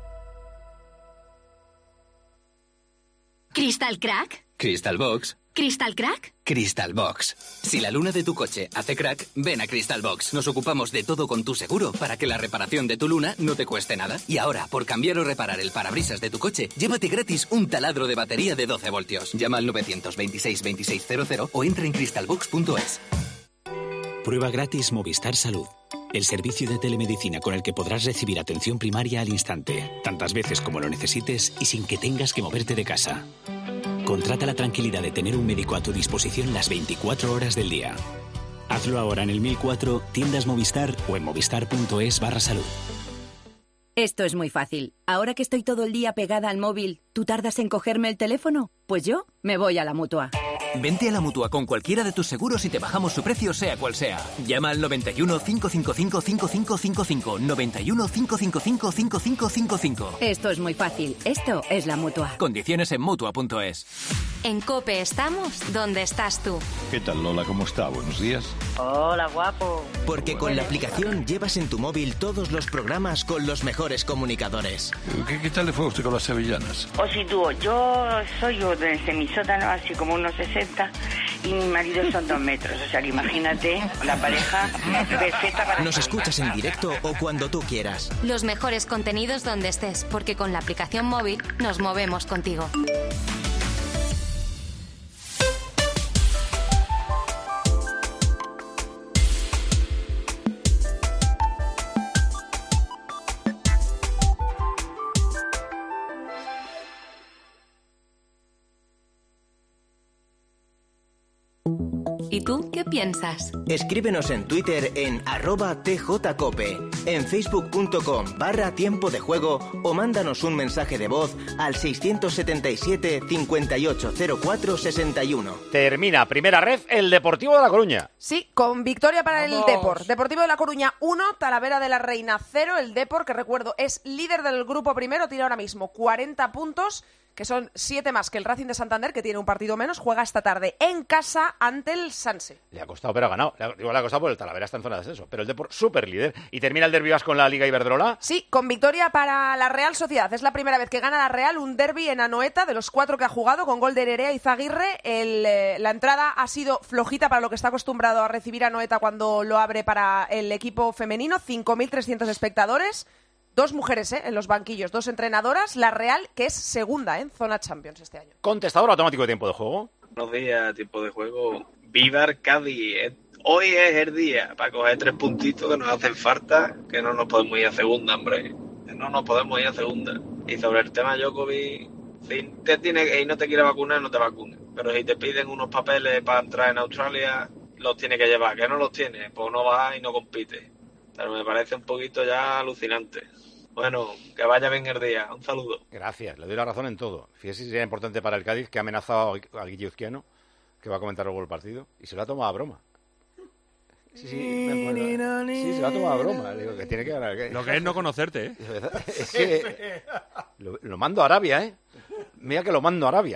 ¿Crystal Crack? Crystal Box. ¿Crystal Crack? Crystal Box. Si la luna de tu coche hace crack, ven a Crystal Box. Nos ocupamos de todo con tu seguro para que la reparación de tu luna no te cueste nada. Y ahora, por cambiar o reparar el parabrisas de tu coche, llévate gratis un taladro de batería de doce voltios. Llama al nueve dos seis, dos seis cero cero o entra en crystal box punto es. Prueba gratis Movistar Salud. El servicio de telemedicina con el que podrás recibir atención primaria al instante, tantas veces como lo necesites y sin que tengas que moverte de casa. Contrata la tranquilidad de tener un médico a tu disposición las veinticuatro horas del día. Hazlo ahora en el mil cuatro, tiendas Movistar o en movistar punto es barra salud. Esto es muy fácil. Ahora que estoy todo el día pegada al móvil, ¿tú tardas en cogerme el teléfono? Pues yo me voy a la Mutua. Vente a la Mutua con cualquiera de tus seguros y te bajamos su precio sea cual sea. Llama al noventa y uno, cinco cinco cinco, cinco cinco cinco cinco, noventa y uno, cinco cinco cinco, cinco cinco cinco cinco. Esto es muy fácil. Esto es la Mutua. Condiciones en mutua punto es. En COPE estamos donde estás tú. ¿Qué tal, Lola? ¿Cómo está? Buenos días. Hola, guapo. Porque con la aplicación llevas en tu móvil todos los programas con los mejores comunicadores. ¿Qué, qué tal le fue a usted con las sevillanas? O si tú, yo soy yo desde mi sótano, así como unos sesenta, y mi marido son dos metros. O sea, que imagínate la pareja perfecta para... Nos escuchas en directo o cuando tú quieras. Los mejores contenidos donde estés, porque con la aplicación móvil nos movemos contigo. ¿Y tú qué piensas? Escríbenos en Twitter en arroba tjcope, en facebook.com barra tiempo de juego o mándanos un mensaje de voz al seiscientos setenta y siete, cincuenta y ocho cero cuatro, sesenta y uno. Termina primera ref el Deportivo de La Coruña. Sí, con victoria para Vamos. el Depor. Deportivo de La Coruña uno, Talavera de la Reina cero. El Depor, que recuerdo, es líder del grupo primero, tiene ahora mismo cuarenta puntos, que son siete más que el Racing de Santander, que tiene un partido menos, juega esta tarde en casa ante el Sanse. Le ha costado, pero ha ganado. Le ha, digo, le ha costado porque el Talavera está en zona de ascenso. Pero el Depor, súper líder. Y termina el derbi vasco con la Liga Iberdrola. Sí, con victoria para la Real Sociedad. Es la primera vez que gana la Real un derbi en Anoeta, de los cuatro que ha jugado, con gol de Nerea y Zaguirre. El, eh, la entrada ha sido flojita para lo que está acostumbrado a recibir Anoeta cuando lo abre para el equipo femenino. cinco mil trescientos espectadores. Dos mujeres ¿eh? en los banquillos, dos entrenadoras. La Real, que es segunda ¿eh? en zona Champions este año. Contestador automático de tiempo de juego. Buenos días, tiempo de juego. Viva Arcadi. Hoy es el día para coger tres puntitos que nos hacen falta, que no nos podemos ir a segunda, hombre. Que no nos podemos ir a segunda. Y sobre el tema Djokovic, si te tiene, y no te quieres vacunar, no te vacunes. Pero si te piden unos papeles para entrar en Australia, los tiene que llevar. Que no los tiene, pues no vas y no compites. Pero me parece un poquito ya alucinante. Bueno, que vaya bien el día. Un saludo. Gracias, le doy la razón en todo. Fíjese si sería importante para el Cádiz, que ha amenazado a Guille Uzquiano, que va a comentar luego el partido, y se lo ha tomado a broma. Sí, sí, me acuerdo. Sí, se lo ha tomado a broma. Le digo que tiene que ganar el Cádiz. Lo que es no conocerte, ¿eh? Es que lo, lo mando a Arabia, ¿eh? Mira que lo mando a Arabia.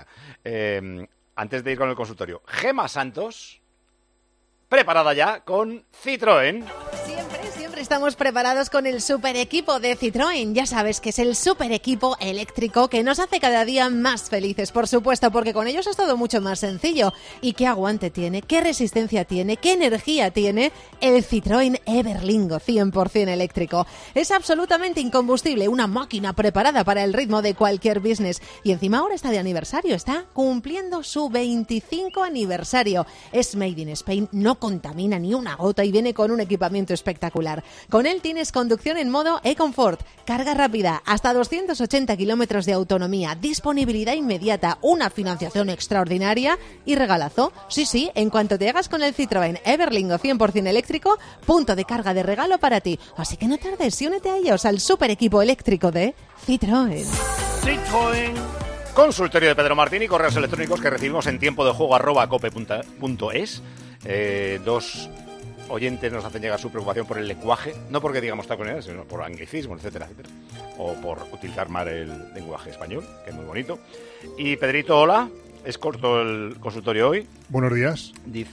Eh, antes de ir con el consultorio, Gema Santos, preparada ya con Citroën. Siempre, siempre estamos preparados con el super equipo de Citroën. Ya sabes que es el super equipo eléctrico que nos hace cada día más felices, por supuesto, porque con ellos es todo mucho más sencillo. ¿Y qué aguante tiene? ¿Qué resistencia tiene? ¿Qué energía tiene? El Citroën Everlingo cien por ciento eléctrico. Es absolutamente incombustible, una máquina preparada para el ritmo de cualquier business. Y encima ahora está de aniversario, está cumpliendo su veinticinco aniversario. Es made in Spain, no contamina ni una gota y viene con un equipamiento espectacular. Con él tienes conducción en modo eComfort, carga rápida, hasta doscientos ochenta kilómetros de autonomía, disponibilidad inmediata, una financiación extraordinaria y regalazo. Sí, sí, en cuanto te hagas con el Citroën Everlingo cien por ciento eléctrico, punto de carga de regalo para ti. Así que no tardes y únete a ellos, al super equipo eléctrico de Citroën. Citroën. Consultorio de Pedro Martín y correos electrónicos que recibimos en tiempo de juego arroba cope punto es. Eh, dos oyentes nos hacen llegar su preocupación por el lenguaje, no porque digamos taconeras, sino por anglicismos, etcétera, etcétera, o por utilizar mal el lenguaje español, que es muy bonito. Y Pedrito, hola, es corto el consultorio hoy. Buenos días.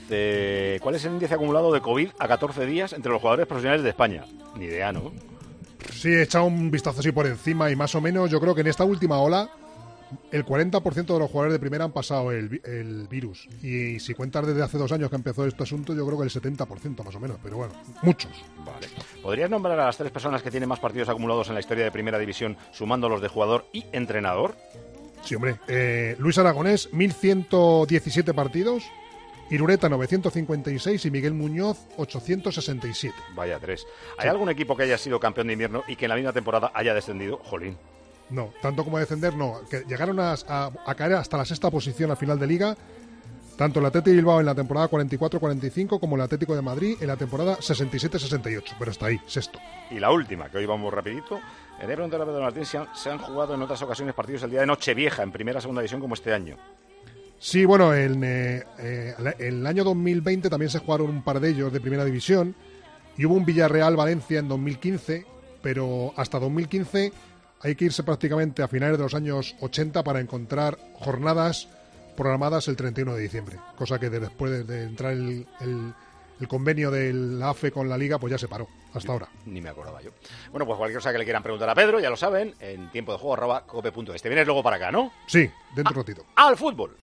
Dice, ¿cuál es el índice acumulado de COVID a catorce días entre los jugadores profesionales de España? Ni idea, ¿no? Sí, he echado un vistazo así por encima y más o menos yo creo que en esta última ola el cuarenta por ciento de los jugadores de primera han pasado el, el virus. Y si cuentas desde hace dos años que empezó este asunto, yo creo que el setenta por ciento más o menos. Pero bueno, muchos. Vale. ¿Podrías nombrar a las tres personas que tienen más partidos acumulados en la historia de Primera División, sumando los de jugador y entrenador? Sí, hombre. Eh, Luis Aragonés, mil ciento diecisiete partidos. Irureta, novecientos cincuenta y seis. Y Miguel Muñoz, ochocientos sesenta y siete. Vaya tres. ¿Hay Sí. algún equipo que haya sido campeón de invierno y que en la misma temporada haya descendido? Jolín. No, tanto como descender, no. Que llegaron a, a, a caer hasta la sexta posición al final de Liga, tanto el Atlético de Bilbao en la temporada cuarenta y cuatro cuarenta y cinco como el Atlético de Madrid en la temporada sesenta y siete sesenta y ocho, pero hasta ahí, sexto. Y la última, que hoy vamos rapidito. En el preguntar a Pedro Martín si han, se han jugado en otras ocasiones partidos el día de Nochevieja en Primera Segunda División como este año. Sí, bueno, en eh, eh, el año dos mil veinte también se jugaron un par de ellos de Primera División y hubo un Villarreal-Valencia en dos mil quince, pero hasta dos mil quince hay que irse prácticamente a finales de los años ochenta para encontrar jornadas programadas el treinta y uno de diciembre, cosa que después de, de entrar el, el, el convenio de la A F E con la Liga, pues ya se paró, hasta ahora. Ni me acordaba yo. Bueno, pues cualquier cosa que le quieran preguntar a Pedro, ya lo saben, en tiempo de juego arroba cope punto es. Te vienes luego para acá, ¿no? Sí, dentro de un ratito. ¡Al fútbol!